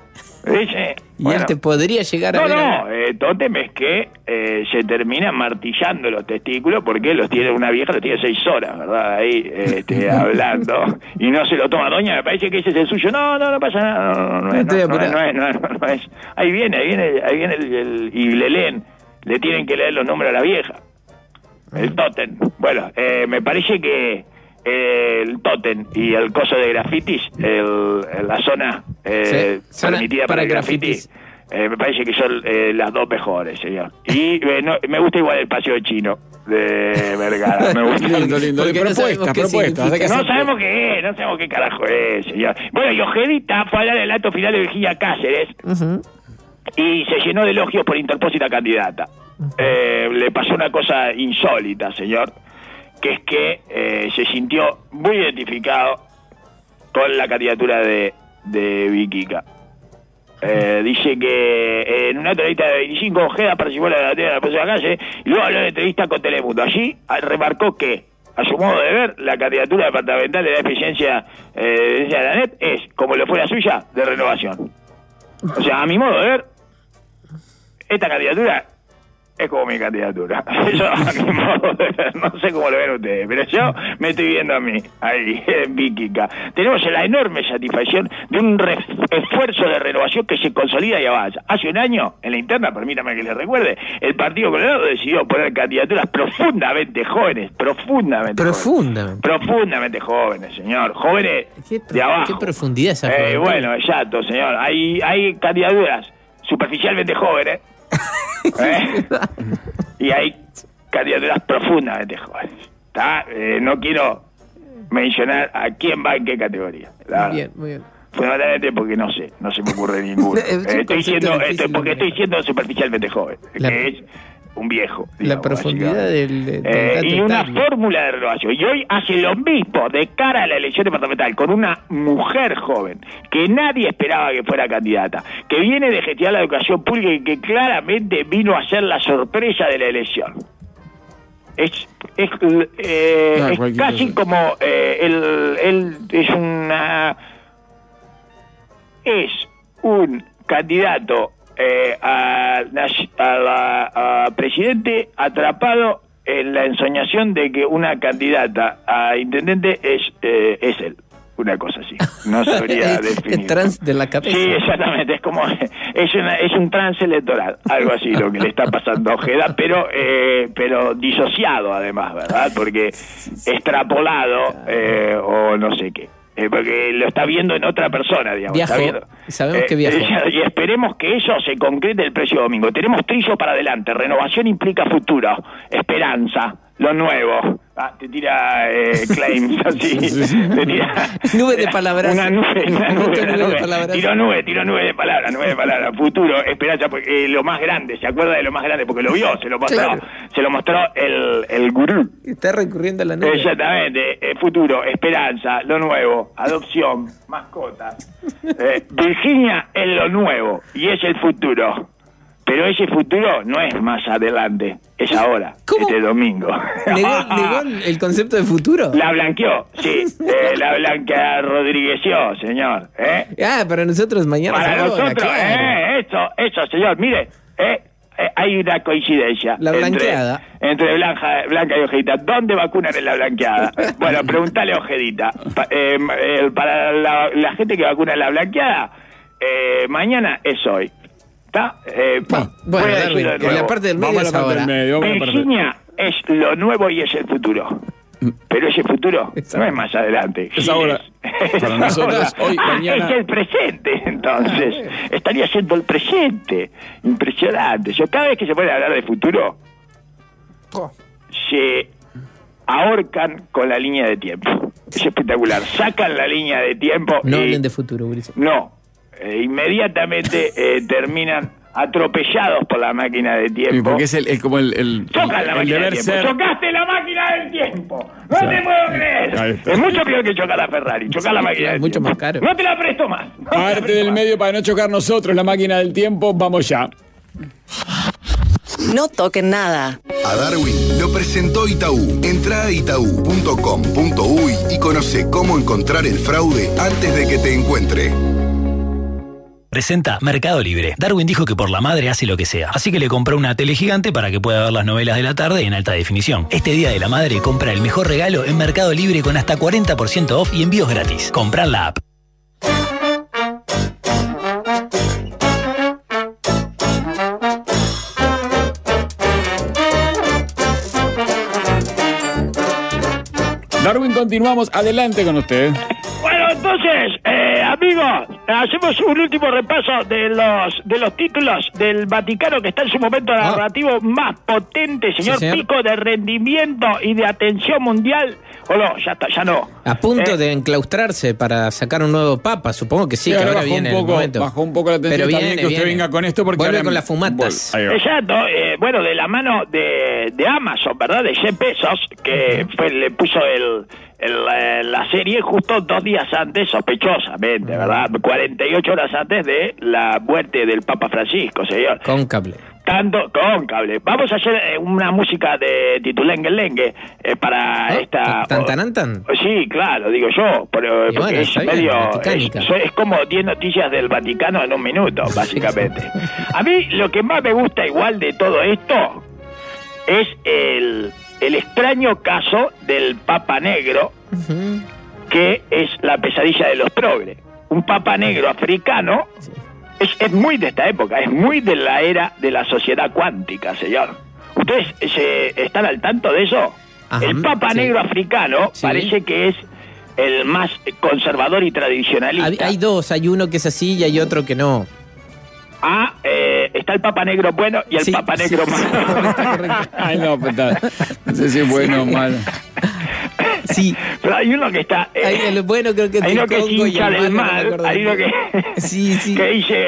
Dice, y él te podría llegar a ver. No, tótem es que se termina martillando los testículos porque una vieja los tiene 6 horas, ¿verdad? Ahí hablando y no se lo toma. Doña, me parece que ese es el suyo. No pasa nada. No es. Ahí viene y le leen, le tienen que leer los nombres a la vieja. El tótem. Bueno, me parece que el tótem y el coso de grafitis, la zona permitida para el grafitis, me parece que son las dos mejores, señor. Y me gusta igual el paseo chino de Vergara. Me gusta. lindo. Propuestas. No sabemos qué es, no sabemos qué carajo es, señor. Bueno, y Ojedita fue a hablar del acto final de Virginia Cáceres y se llenó de elogios por interpósita candidata. Le pasó una cosa insólita, señor, que es que se sintió muy identificado con la candidatura de Viquica. Dice que en una entrevista de 25 Ojeda participó en la debatina de la próxima calle y luego habló de entrevista con Telemundo. Allí remarcó que, a su modo de ver, la candidatura departamental de la eficiencia de la NET es, como lo fue la suya, de renovación. O sea, a mi modo de ver, esta candidatura es como mi candidatura. Eso a mi modo de ver, no sé cómo lo ven ustedes, pero yo me estoy viendo a mí, ahí, en Viquica. Tenemos la enorme satisfacción de un esfuerzo de renovación que se consolida y avanza. Hace un año, en la interna, permítame que les recuerde, el Partido Colorado decidió poner candidaturas profundamente jóvenes, profundamente jóvenes, señor. Jóvenes de abajo. ¿Qué profundidad esa? Bueno, exacto, señor. Hay candidaturas superficialmente jóvenes, y hay candidaturas profundamente jóvenes. No quiero mencionar a quién va en qué categoría. Bien, muy bien. Fundamentalmente porque no se me ocurre ninguno. Estoy siendo superficialmente joven, que es un viejo. La profundidad del y una fórmula de renovación. Y hoy hace lo mismo de cara a la elección departamental con una mujer joven que nadie esperaba que fuera candidata, que viene de gestionar la educación pública y que claramente vino a ser la sorpresa de la elección. Es casi como él es un candidato a presidente atrapado en la ensoñación de que una candidata a intendente es él. Una cosa así, no sabría definir. El trance de la cabeza. Sí, exactamente, es un trance electoral, algo así lo que le está pasando a Ojeda, pero disociado además, ¿verdad? Porque extrapolado o no sé qué. Porque lo está viendo en otra persona, digamos. Sabemos que viajó. Y esperemos que eso se concrete el próximo domingo. Tenemos trillo para adelante. Renovación implica futuro. Esperanza. Lo nuevo. Te tira claims así. Te tira nube de palabras. Una nube de palabras. Tiro nube de palabras. Futuro, esperanza, porque lo más grande, ¿se acuerda de lo más grande? Porque lo vio, se lo mostró. Claro. Se lo mostró el gurú. Está recurriendo a la nube. Exactamente. Futuro, esperanza, lo nuevo, adopción, mascotas. Virginia es lo nuevo y es el futuro. Pero ese futuro no es más adelante, es ahora, ¿cómo? Este domingo. ¿Negó el concepto de futuro? La blanqueó, sí, la blanca rodrigueció, señor. Para nosotros mañana. Para nosotros, claro. Eso, señor, mire, hay una coincidencia. La blanqueada. Entre Blanca y Ojedita. ¿Dónde vacunan en la blanqueada? Bueno, preguntale a Ojedita. Para la gente que vacuna en la blanqueada, mañana es hoy. Bueno, Darwin, en la parte del medio es ahora. Virginia es lo nuevo y es el futuro. Pero ese futuro no es más adelante. Es ahora. Para nosotros, hoy, mañana. Es el presente, entonces. Estaría siendo el presente. Impresionante. Yo cada vez que se puede hablar de futuro, se ahorcan con la línea de tiempo. Es espectacular. Sacan la línea de tiempo. No hablen de futuro, Ulises. No. Inmediatamente terminan atropellados por la máquina de tiempo. Sí, porque es como chocan la máquina del tiempo. Chocaste la máquina del tiempo. No te puedo creer. Es mucho peor que chocar la Ferrari. Chocar la máquina del mucho tiempo. Más caro. No te la presto más. Parte del medio para no chocar nosotros la máquina del tiempo. Vamos ya. No toquen nada. A Darwin lo presentó Itaú. Entrá a itaú.com.uy y conoce cómo encontrar el fraude antes de que te encuentre. Presenta Mercado Libre. Darwin dijo que por la madre hace lo que sea, así que le compró una tele gigante para que pueda ver las novelas de la tarde en alta definición. Este Día de la Madre compra el mejor regalo en Mercado Libre con hasta 40% off y envíos gratis. Comprar la app. Darwin, continuamos. Adelante con usted. Bueno, entonces, amigos, hacemos un último repaso de los títulos del Vaticano, que está en su momento narrativo más potente, señor. Pico de rendimiento y de atención mundial. ¿O no? Ya está, ya no. A punto de enclaustrarse para sacar un nuevo papa, supongo que sí, que ahora viene el momento. Bajó un poco la atención. Pero viene, que usted venga con esto porque vuelve con las fumatas. Exacto, bueno, de la mano de Amazon, ¿verdad? De Jeff Bezos, que le puso la serie justo 2 días antes, sospechosamente, ¿verdad? 48 horas antes de la muerte del Papa Francisco, señor. Con cable. Con cable. Vamos a hacer una música de Titulengue para esta... ¿Tan? Sí, claro, digo yo, pero porque bueno, es medio... Es como 10 noticias del Vaticano en un minuto, básicamente. A mí lo que más me gusta igual de todo esto es el extraño caso del Papa Negro, que es la pesadilla de los progres. Un Papa Negro africano... Es muy de esta época, es muy de la era de la sociedad cuántica, señor. ¿Ustedes están al tanto de eso? Ajá, el Papa Negro africano parece que es el más conservador y tradicionalista. Hay dos, hay uno que es así y hay otro que no. Está el Papa Negro bueno y el Papa Negro malo. Ay, no, pues no sé si es bueno o malo. Sí. Pero hay uno que está... el bueno creo que hay uno que es hincha del mal, hay uno que... que dice...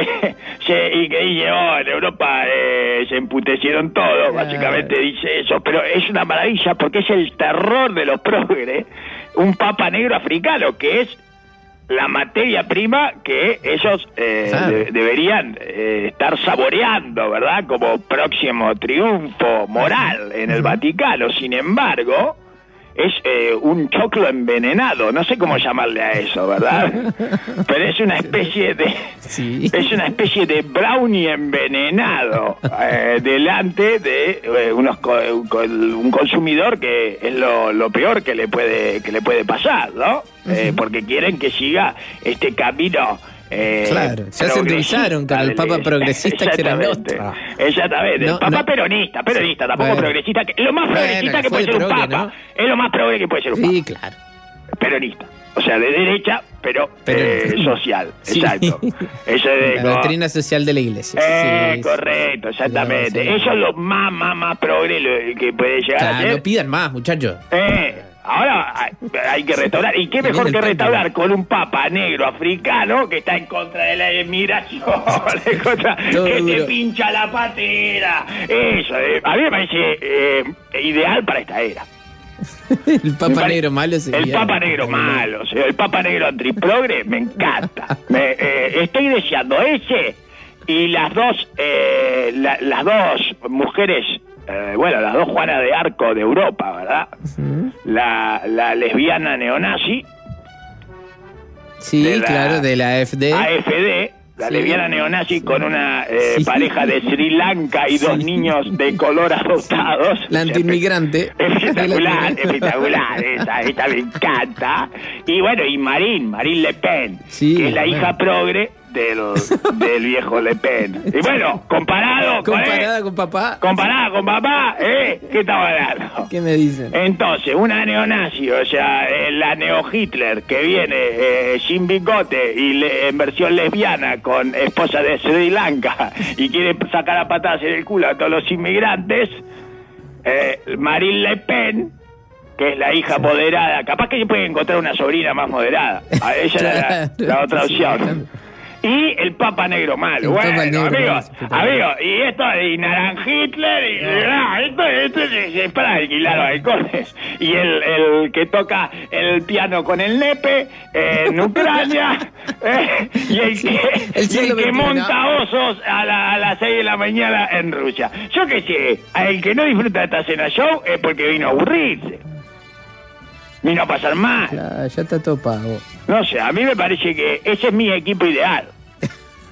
en Europa se emputecieron todos, básicamente dice eso, pero es una maravilla porque es el terror de los progres, un Papa Negro africano, que es la materia prima que ellos deberían estar saboreando, ¿verdad? Como próximo triunfo moral en el Vaticano. Sin embargo, es un choclo envenenado, no sé cómo llamarle a eso, ¿verdad? Pero es una especie de brownie envenenado delante de un consumidor, que es lo peor que le puede pasar, ¿no? Porque quieren que siga este camino. Claro, ya se endulzaron con el Papa progresista que era Nostra. Exactamente, el Papa peronista, tampoco progresista, lo más progresista que puede ser un Papa, ¿no? Es lo más progre que puede ser un Papa. Sí, claro. Peronista, o sea, de derecha, pero social, exacto. Eso es la doctrina social de la Iglesia. Correcto, exactamente. Eso es lo más progre que puede llegar a ser. No pidan más, muchachos. Ahora hay que restaurar. ¿Y qué mejor que restaurar con un Papa Negro africano que está en contra de la inmigración, que te pincha la patera? Eso, a mí me parece ideal para esta era. El Papa Negro malo sería. El Papa Negro malo, o sea, el Papa Negro antiprogre me encanta. Estoy deseando ese y las dos mujeres, las dos Juanas de Arco de Europa, ¿verdad? La lesbiana neonazi. Sí, claro, de la AfD. La lesbiana neonazi con una pareja de Sri Lanka y 2 niños de color adoptados. La antiinmigrante. Espectacular. Esta me encanta. Y bueno, y Marine Le Pen, que es la hija progre del viejo Le Pen. Y bueno, comparada con papá. Comparada con papá, ¿qué estaba hablando? ¿Qué me dicen? Entonces, una neonazi, o sea, la neo-Hitler que viene sin bigote y en versión lesbiana con esposa de Sri Lanka y quiere sacar a patadas en el culo a todos los inmigrantes, Marine Le Pen, que es la hija moderada, capaz que se puede encontrar una sobrina más moderada. Ella era la otra opción. Y el Papa Negro malo. Bueno, amigos, y esto y Naran Hitler, esto es para alquilar balcones. Y el que toca el piano con el nepe en Ucrania, y el que monta osos a las 6 de la mañana en Rusia. Yo qué sé, el que no disfruta de esta cena show es porque vino a aburrirse. Vino a pasar mal. Ya está todo pago. No sé, a mí me parece que ese es mi equipo ideal.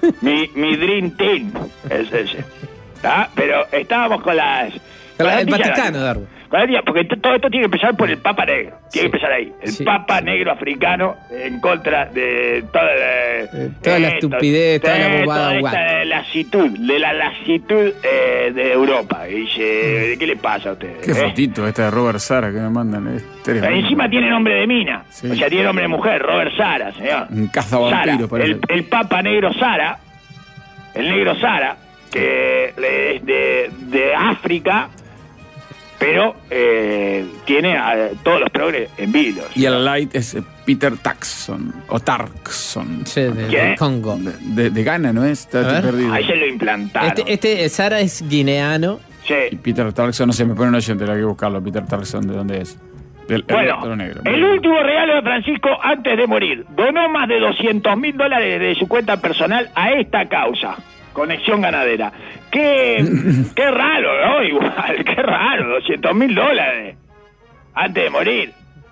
mi Dream Team es ese. ¿Ah? Pero estábamos con las... El Vaticano, Darwin. Porque todo esto tiene que empezar por el Papa Negro. Tiene que empezar ahí. El Papa Negro africano en contra de toda la estupidez, toda la bobada. De la lasitud de Europa. Y dice, ¿de qué le pasa a ustedes? Qué fotito esta de Robert Sara que me mandan. Encima tiene nombre de mina. Sí. O sea, tiene nombre de mujer. Robert Sara, señor. Un cazavampiro. El Papa Negro Sara. El Negro Sara, que es de África, pero tiene a todos los progres en vilos. Y el light es Peter Turkson o Turkson. Sí, de Congo. De Ghana, ¿no es? Está perdido. Ahí se lo implantaron. Sara es guineano. Sí. Y Peter Turkson, no sé, me pone un oyente, hay que buscarlo. Peter Turkson, ¿de dónde es? Bueno, negro. El último regalo de Francisco antes de morir. Donó más de $200,000 de su cuenta personal a esta causa. Conexión Ganadera. Qué raro, ¿no? Igual, qué raro, $200,000 antes de morir.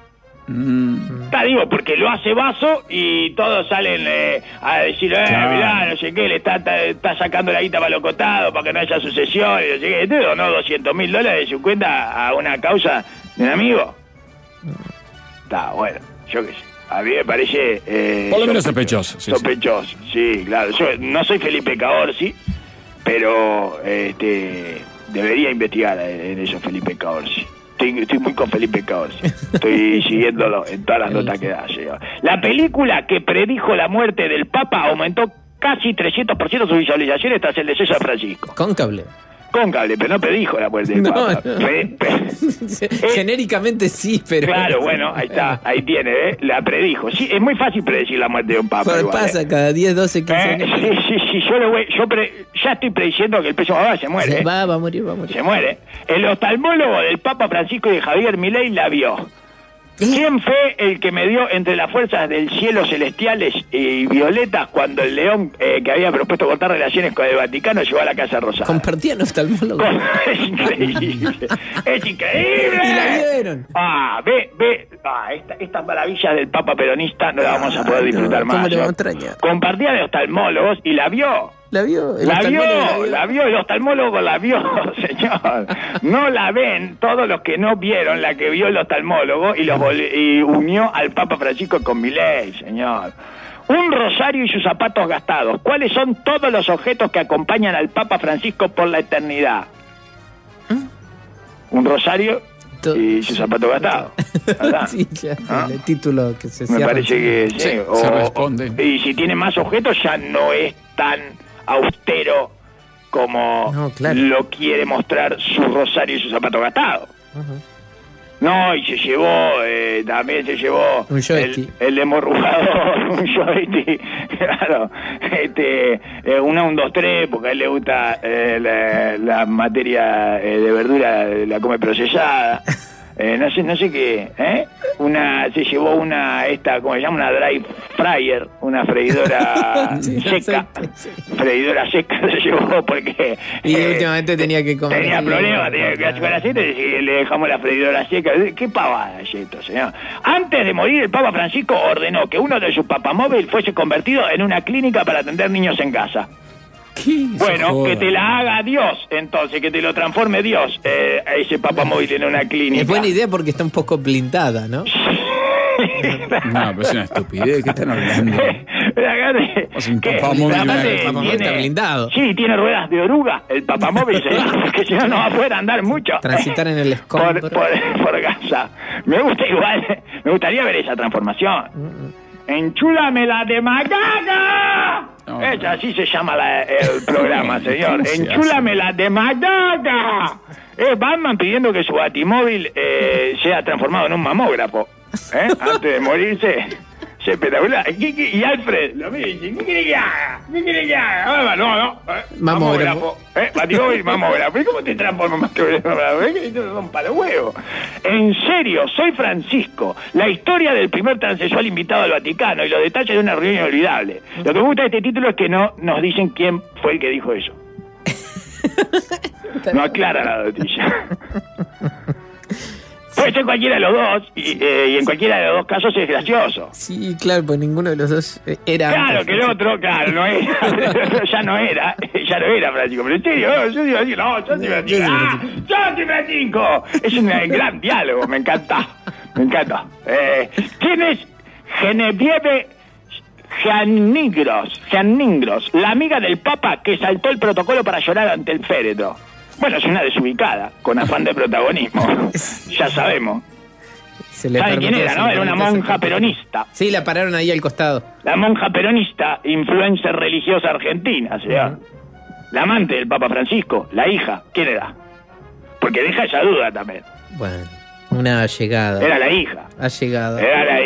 Está, digo, porque lo hace Vaso y todos salen a decir, mirá, no sé qué, le está sacando la guita para lo cotado para que no haya sucesión, y no sé qué. ¿Este donó $200,000 de su cuenta a una causa de un amigo? Está, bueno, yo qué sé. A mí me parece... por lo menos sospechoso. Sospechoso, sí, claro. Yo no soy Felipe Caorsi, pero debería investigar en eso Felipe Caorsi. Estoy muy con Felipe Caorsi. Estoy siguiéndolo en todas las notas que da. Señor. La película que predijo la muerte del Papa aumentó casi 300% sus visualizaciones tras el deceso de Francisco. Con cable. Con cable, pero no predijo la muerte del Papa. No. Genéricamente sí, pero... Claro, bueno, ahí está, ahí tiene, la predijo. Sí, es muy fácil predecir la muerte de un Papa. Igual, pasa cada 10, 12, 15 años. Sí, ya estoy prediciendo que el próximo Papa se muere. Va a morir. Se muere. El oftalmólogo del Papa Francisco y de Javier Milei la vio. ¿Quién fue el que me dio entre las fuerzas del cielo celestiales y violetas cuando el león que había propuesto cortar relaciones con el Vaticano llegó a la Casa Rosada? ¿Compartían oftalmólogo? Es increíble. ¡Es increíble! ¿Y la vieron? Ve. Estas maravillas del Papa peronista no las vamos a poder disfrutar más. ¿Cómo le vamos a extrañar? Compartía de oftalmólogos y la vio. La vio, el oftalmólogo la vio, señor. No la ven todos los que no vieron la que vio el oftalmólogo y unió al Papa Francisco con Milei, señor. Un rosario y sus zapatos gastados. ¿Cuáles son todos los objetos que acompañan al Papa Francisco por la eternidad? Un rosario y sus zapatos gastados. ¿Verdad? Sí, ya, el título que se me parece que sí. Se responde. Y si tiene más objetos ya no es tan austero como lo quiere mostrar su rosario y su zapato gastado. No, y también se llevó un el hemorrugador, un joystick, claro, un 1, 2, 3, porque a él le gusta la materia de verdura, la come procesada. No sé qué, se llevó ¿cómo se llama? Una dry fryer, una freidora seca. Freidora seca se llevó porque... Y últimamente tenía que comer. Tenía problemas, tenía que quedarse con aceite y le dejamos la freidora seca. ¿Qué pavada es esto, señor? Antes de morir, el Papa Francisco ordenó que uno de sus papamóviles fuese convertido en una clínica para atender niños en casa. Bueno, que te la haga Dios, entonces, que te lo transforme Dios, ese papamóvil en una clínica. Es buena idea porque está un poco blindada, ¿no? No, pero es una estupidez, ¿qué están hablando? El papamóvil está blindado. Sí, tiene ruedas de oruga, el papamóvil, que si no va a poder andar mucho. Transitar en el escombro. Por Gaza. Me gustaría ver esa transformación. ¡Enchúlamela de Magaga! Así se llama el programa, señor. ¡Enchúlamela de Magaga! Es Batman pidiendo que su batimóvil sea transformado en un mamógrafo. Antes de morirse. Es espectacular. Y Alfred lo mira y dice, ¿qué quiere que haga? No. Mamógrafo. Batimóvil, mamógrafo. ¿Y cómo te transformas mamógrafo? Son para los huevos. En serio, soy Francisco. La historia del primer transexual invitado al Vaticano y los detalles de una reunión inolvidable. Lo que me gusta de este título es que no nos dicen quién fue el que dijo eso. No aclara la noticia. Puede ser cualquiera de los dos, y en cualquiera de los dos casos es gracioso. Sí, claro, pues ninguno de los dos era. Claro, antes, que el otro, claro, no era, ya no era Francisco. Pero en serio, yo iba a decir, no, yo soy Francisco. Es un gran diálogo, me encanta. ¿Quién es Genevieve Gianningros, la amiga del Papa que saltó el protocolo para llorar ante el féretro? Bueno, es una desubicada, con afán de protagonismo. Ya sabemos. ¿Saben quién era, no? Era una monja peronista. Sí, la pararon ahí al costado. La monja peronista, influencer religiosa argentina, señor. La amante del Papa Francisco, la hija, ¿quién era? Porque deja esa duda también. Bueno, una allegada. Era la hija. Allegada. Era la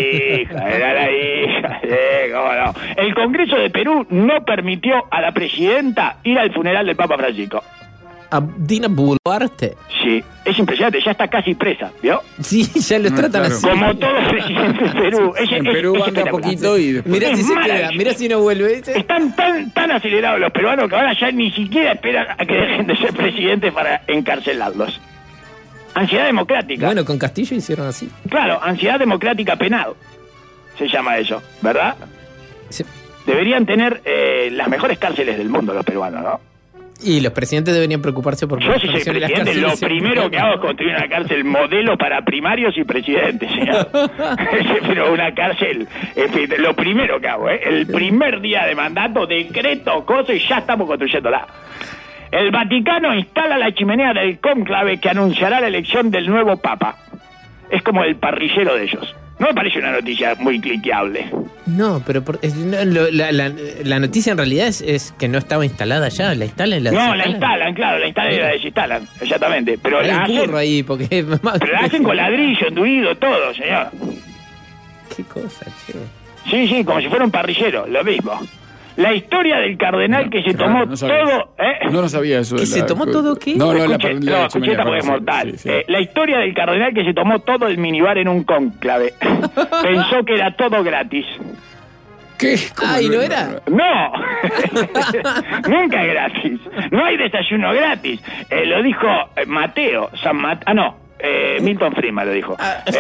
hija. Cómo no. El Congreso de Perú no permitió a la presidenta ir al funeral del Papa Francisco. ¿A Dina Boluarte? Sí, es impresionante, ya está casi presa, ¿vio? Sí, ya lo tratan así. Como todos los presidentes de Perú. En Perú anda poquito y después... Mirá si se queda, mirá si no vuelve. Están tan acelerados los peruanos que ahora ya ni siquiera esperan a que dejen de ser presidentes para encarcelarlos. Ansiedad democrática. Bueno, con Castillo hicieron así. Claro, ansiedad democrática penado. Se llama eso, ¿verdad? Sí. Deberían tener las mejores cárceles del mundo los peruanos, ¿no? Y los presidentes deberían preocuparse por... Yo si soy presidente, lo primero que hago es construir una cárcel modelo para primarios y presidentes, señor. Pero una cárcel, en fin, lo primero que hago, el primer día de mandato, decreto, cosa, y ya estamos construyéndola. El Vaticano instala la chimenea del cónclave que anunciará la elección del nuevo Papa. Es como el parrillero de ellos. No me parece una noticia muy cliqueable. No, pero la noticia en realidad es que no estaba instalada ya. ¿La instalan? No, la instalan, claro, la instalan y la desinstalan, exactamente. Pero hay la hacen, ahí porque pero la hacen con ladrillo, enduido, todo, señor. Qué cosa, che. Sí, como si fuera un parrillero, lo mismo. La historia del cardenal que se tomó todo... No lo sabía eso. ¿Que se tomó todo qué? No, escuché esta porque es mortal. Sí. La historia del cardenal que se tomó todo el minibar en un cónclave. Pensó que era todo gratis. ¿Qué? ¿Y no era? No. Nunca es gratis. No hay desayuno gratis. Lo dijo Mateo. Milton Friedman lo dijo.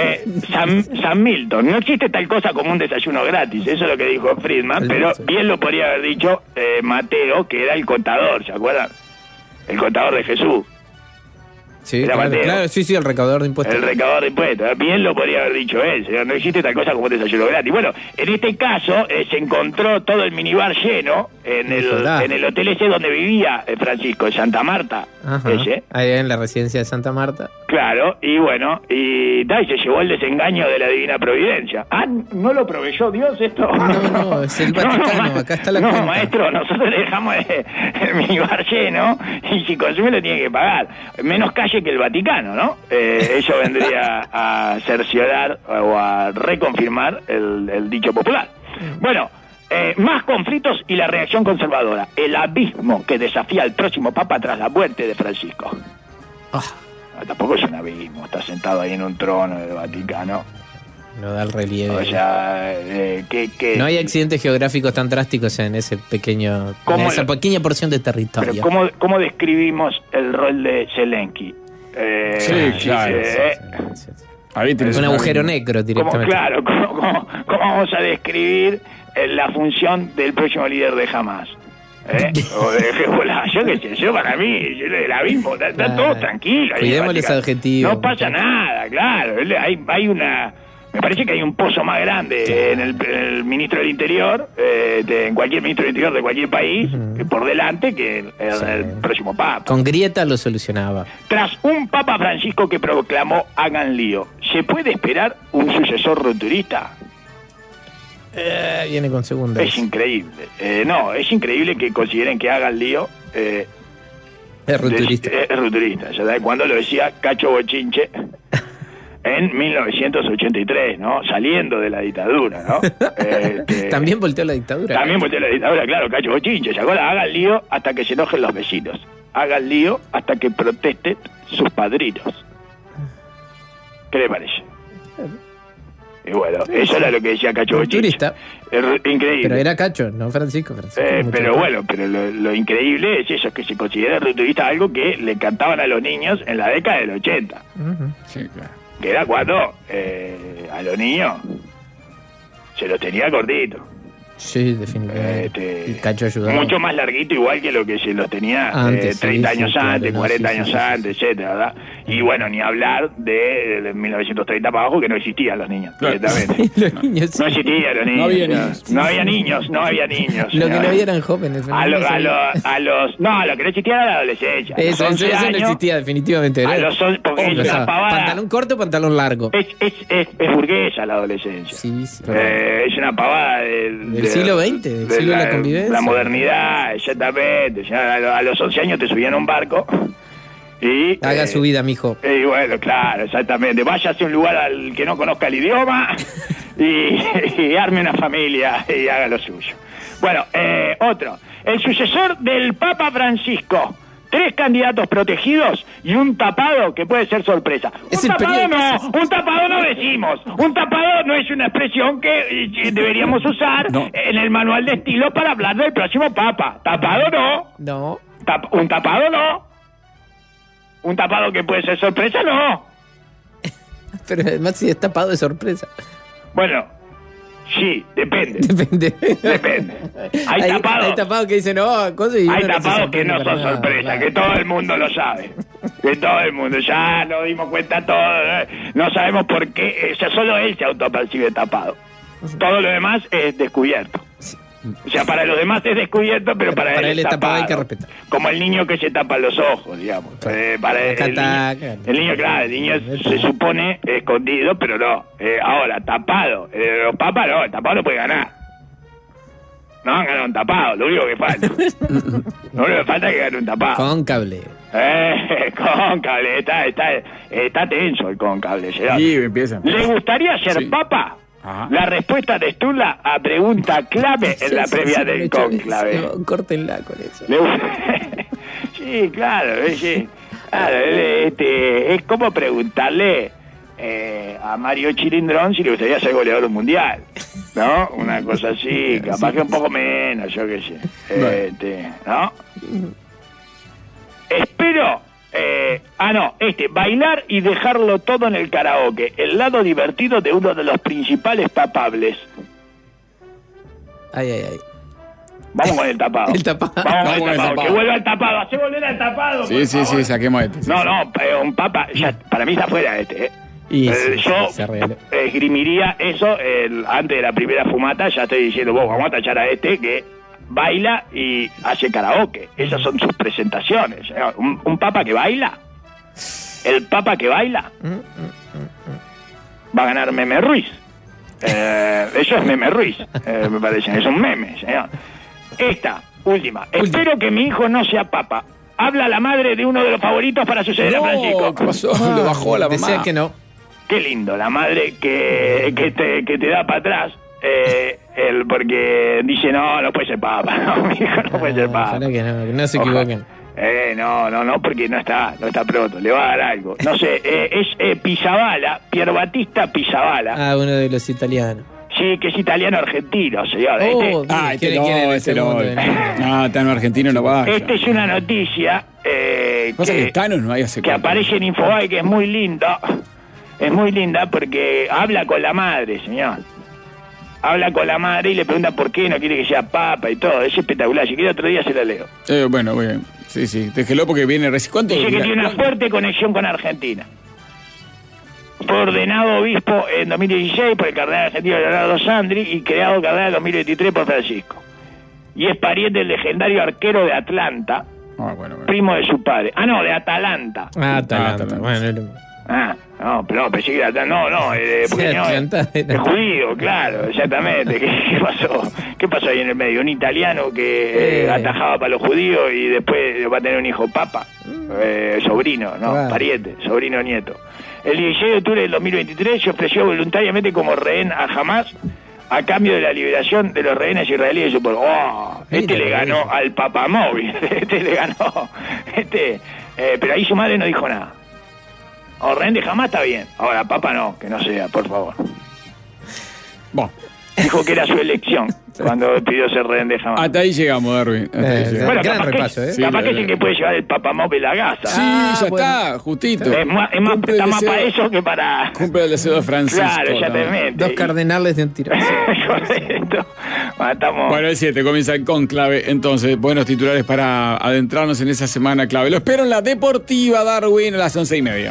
San Milton. No existe tal cosa como un desayuno gratis. Eso es lo que dijo Friedman. Pero bien lo podría haber dicho Mateo, que era el contador, ¿se acuerdan? El contador de Jesús. Sí, claro, sí, el recaudador de impuestos. El recaudador de impuestos. Bien lo podría haber dicho él, señor. No existe tal cosa como un desayuno gratis. Bueno, en este caso se encontró todo el minibar lleno en el hotel ese donde vivía Francisco, en Santa Marta. Ajá. Ese. Ahí en la residencia de Santa Marta. Claro, y bueno, y se llevó el desengaño de la Divina Providencia. ¿No lo proveyó Dios esto? No, es el Vaticano, acá está la cuenta. No, maestro, nosotros le dejamos el minibar lleno y si consume lo tiene que pagar. Menos calle que el Vaticano, ¿no? Eso vendría a cerciorar o a reconfirmar el dicho popular. Bueno, más conflictos y la reacción conservadora. El abismo que desafía al próximo Papa tras la muerte de Francisco. Tampoco es un abismo, está sentado ahí en un trono del Vaticano. No da el relieve. O sea, no hay accidentes geográficos tan drásticos en esa pequeña porción de territorio. Pero ¿cómo describimos el rol de Zelensky? Sí, claro. Ahí tenés un agujero negro directamente. ¿Cómo vamos a describir la función del próximo líder de Hamas? O de Hezbollah, yo qué sé, para mí, el abismo, está todo tranquilo. Cuidemos los adjetivos. No pasa nada, claro. Hay una... Me parece que hay un pozo más grande en el ministro del Interior, en cualquier ministro del Interior de cualquier país, por delante que el próximo Papa. Con grieta lo solucionaba. Tras un Papa Francisco que proclamó hagan lío, ¿se puede esperar un sucesor rupturista? Viene con segunda. Es increíble. Es increíble que consideren que hagan lío. Es rupturista. Es rupturista. Ya sabes cuándo lo decía Cacho Bochinche. En 1983, ¿no? Saliendo de la dictadura, ¿no? También volteó la dictadura. También volteó la dictadura, claro, Cacho Bochinche. ¿Se acuerdan? Hagan lío hasta que se enojen los vecinos. Hagan lío hasta que protesten sus padrinos. ¿Qué le parece? Y bueno, eso era lo que decía Cacho Bochinche. Increíble. Pero era Cacho, no Francisco. Pero bueno, lo increíble es eso, que se considera rupturista algo que le cantaban a los niños en la década del 80. Sí, claro. que era cuando a los niños se los tenía cortitos. Sí, definitivamente. El cacho ayudaba. Mucho más larguito, igual que lo que se los tenía antes, 30 años antes, 40 años antes, etcétera, ¿verdad? Y bueno, ni hablar de 1930 para abajo, que no existían los niños, directamente. Los niños, no existían los niños. No había niños. No había niños. Lo que no había eran jóvenes. No, lo que no existía era la adolescencia. Eso no existía, definitivamente. A los 11, porque es una pavada. Pantalón corto o pantalón largo. Es burguesa la adolescencia. Sí. Es una pavada del siglo XX, del siglo de la convivencia. La modernidad, exactamente. Ya a los 11 años te subían a un barco y... Haga su vida, mijo. Y bueno, claro, exactamente. Váyase a un lugar al que no conozca el idioma y arme una familia y haga lo suyo. Bueno, otro. El sucesor del Papa Francisco. 3 candidatos protegidos y un tapado que puede ser sorpresa. Un tapado no decimos. Un tapado no es una expresión que deberíamos usar en el manual de estilo para hablar del próximo papa. Tapado no. No. Un tapado no. Un tapado que puede ser sorpresa no. Pero además si es tapado de sorpresa. Bueno, sí, depende. Hay tapados que dicen, hay tapados que no son sorpresa, que todo el mundo lo sabe. Que todo el mundo, ya nos dimos cuenta todos. No sabemos por qué, solo él se autopercibe tapado. Todo lo demás es descubierto. O sea, para los demás es descubierto, pero para él es tapado. Hay que respetar. Como el niño que se tapa los ojos, digamos. Para el niño se supone escondido, pero no. Ahora, tapado. Los papas no, el tapado no puede ganar. No han ganado un tapado, lo único que falta. Lo único que falta es que gane un tapado. Cóncable. Cóncable, está tenso el cóncable. Sí, empieza. ¿Le gustaría ser papa? Ajá. La respuesta de Stula a pregunta clave en la previa del cónclave. Córtenla con eso. Sí, claro. Es como preguntarle a Mario Chilindrón si le gustaría ser goleador mundial, ¿no? Una cosa así, capaz que un poco menos, yo qué sé. ¿No? Espero... bailar y dejarlo todo en el karaoke, el lado divertido de uno de los principales papables. Ay. Vamos con el tapado. Vamos con el tapado. Que vuelva el tapado. Hace volver al tapado. Sí, saquemos este. Un papa, ya, para mí está fuera este. Yo esgrimiría eso antes de la primera fumata. Ya estoy diciendo, vamos a tachar a este que baila y hace karaoke. Esas son sus presentaciones. Un papa que baila. El papa que baila va a ganar Meme Ruiz. Eso es Meme Ruiz, me parece. Es un meme, señor. Esta, última. Espero que mi hijo no sea papa. Habla la madre de uno de los favoritos para suceder a Francisco. ¿Qué pasó? Lo bajó la mamá. Decía que no. Qué lindo, la madre que te da para atrás. Porque dice, no puede ser papa. No, mi hijo no puede ser papa. Ojalá que no se equivoquen. No, porque no está pronto, le va a dar algo. No sé, es Pizzaballa, Pier Battista Pizzaballa. Uno de los italianos. Sí, que es italiano-argentino, señor. No, Tano argentino no va. Esta es una noticia que aparece en Infobae, que es muy linda. Es muy linda porque habla con la madre, señor. Habla con la madre y le pregunta por qué no quiere que sea papa y todo. Es espectacular. Si quiere otro día se la leo. Bueno, muy bien. Sí. Déjelo porque viene recién. ¿Cuánto? Dice que tiene una fuerte conexión con Argentina. Fue ordenado obispo en 2016 por el cardenal argentino Leonardo Sandri y creado cardenal en 2023 por Francisco. Y es pariente del legendario arquero de Atlanta, primo de su padre. De Atalanta. Atalanta. Bueno, pero pensé que era... porque es judío, claro, exactamente. ¿Qué pasó? ¿Qué pasó ahí en el medio? Un italiano que atajaba para los judíos y después va a tener un hijo papa, sobrino, pariente, sobrino nieto. El 16 de octubre del 2023 se ofreció voluntariamente como rehén a Hamas a cambio de la liberación de los rehenes israelíes de su pueblo. Le ganó al papamóvil. Le ganó. Pero ahí su madre no dijo nada. Rehén de Hamas está bien. Ahora, papa no, que no sea, por favor. Dijo que era su elección. cuando pidió ser rehén de Hamas. Hasta ahí llegamos, Darwin. Bueno, gran repaso, ¿eh? Capaz que es el que puede llevar el papamóvil a Gaza. Sí, ya está, justito. Está más para eso que para... Cumple el deseo de Francisco. Claro, ya te metes. 2 cardenales de un tiro. Correcto. Bueno, el 7 comienza el conclave. Entonces, buenos titulares para adentrarnos en esa semana clave. Lo espero en la Deportiva, Darwin, a las 11:30.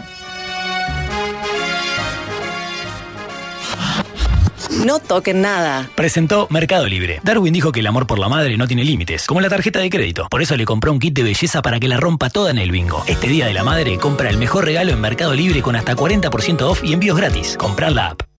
No toquen nada. Presentó Mercado Libre. Darwin dijo que el amor por la madre no tiene límites, como la tarjeta de crédito. Por eso le compró un kit de belleza para que la rompa toda en el bingo. Este Día de la Madre, compra el mejor regalo en Mercado Libre con hasta 40% off y envíos gratis. Comprar la app.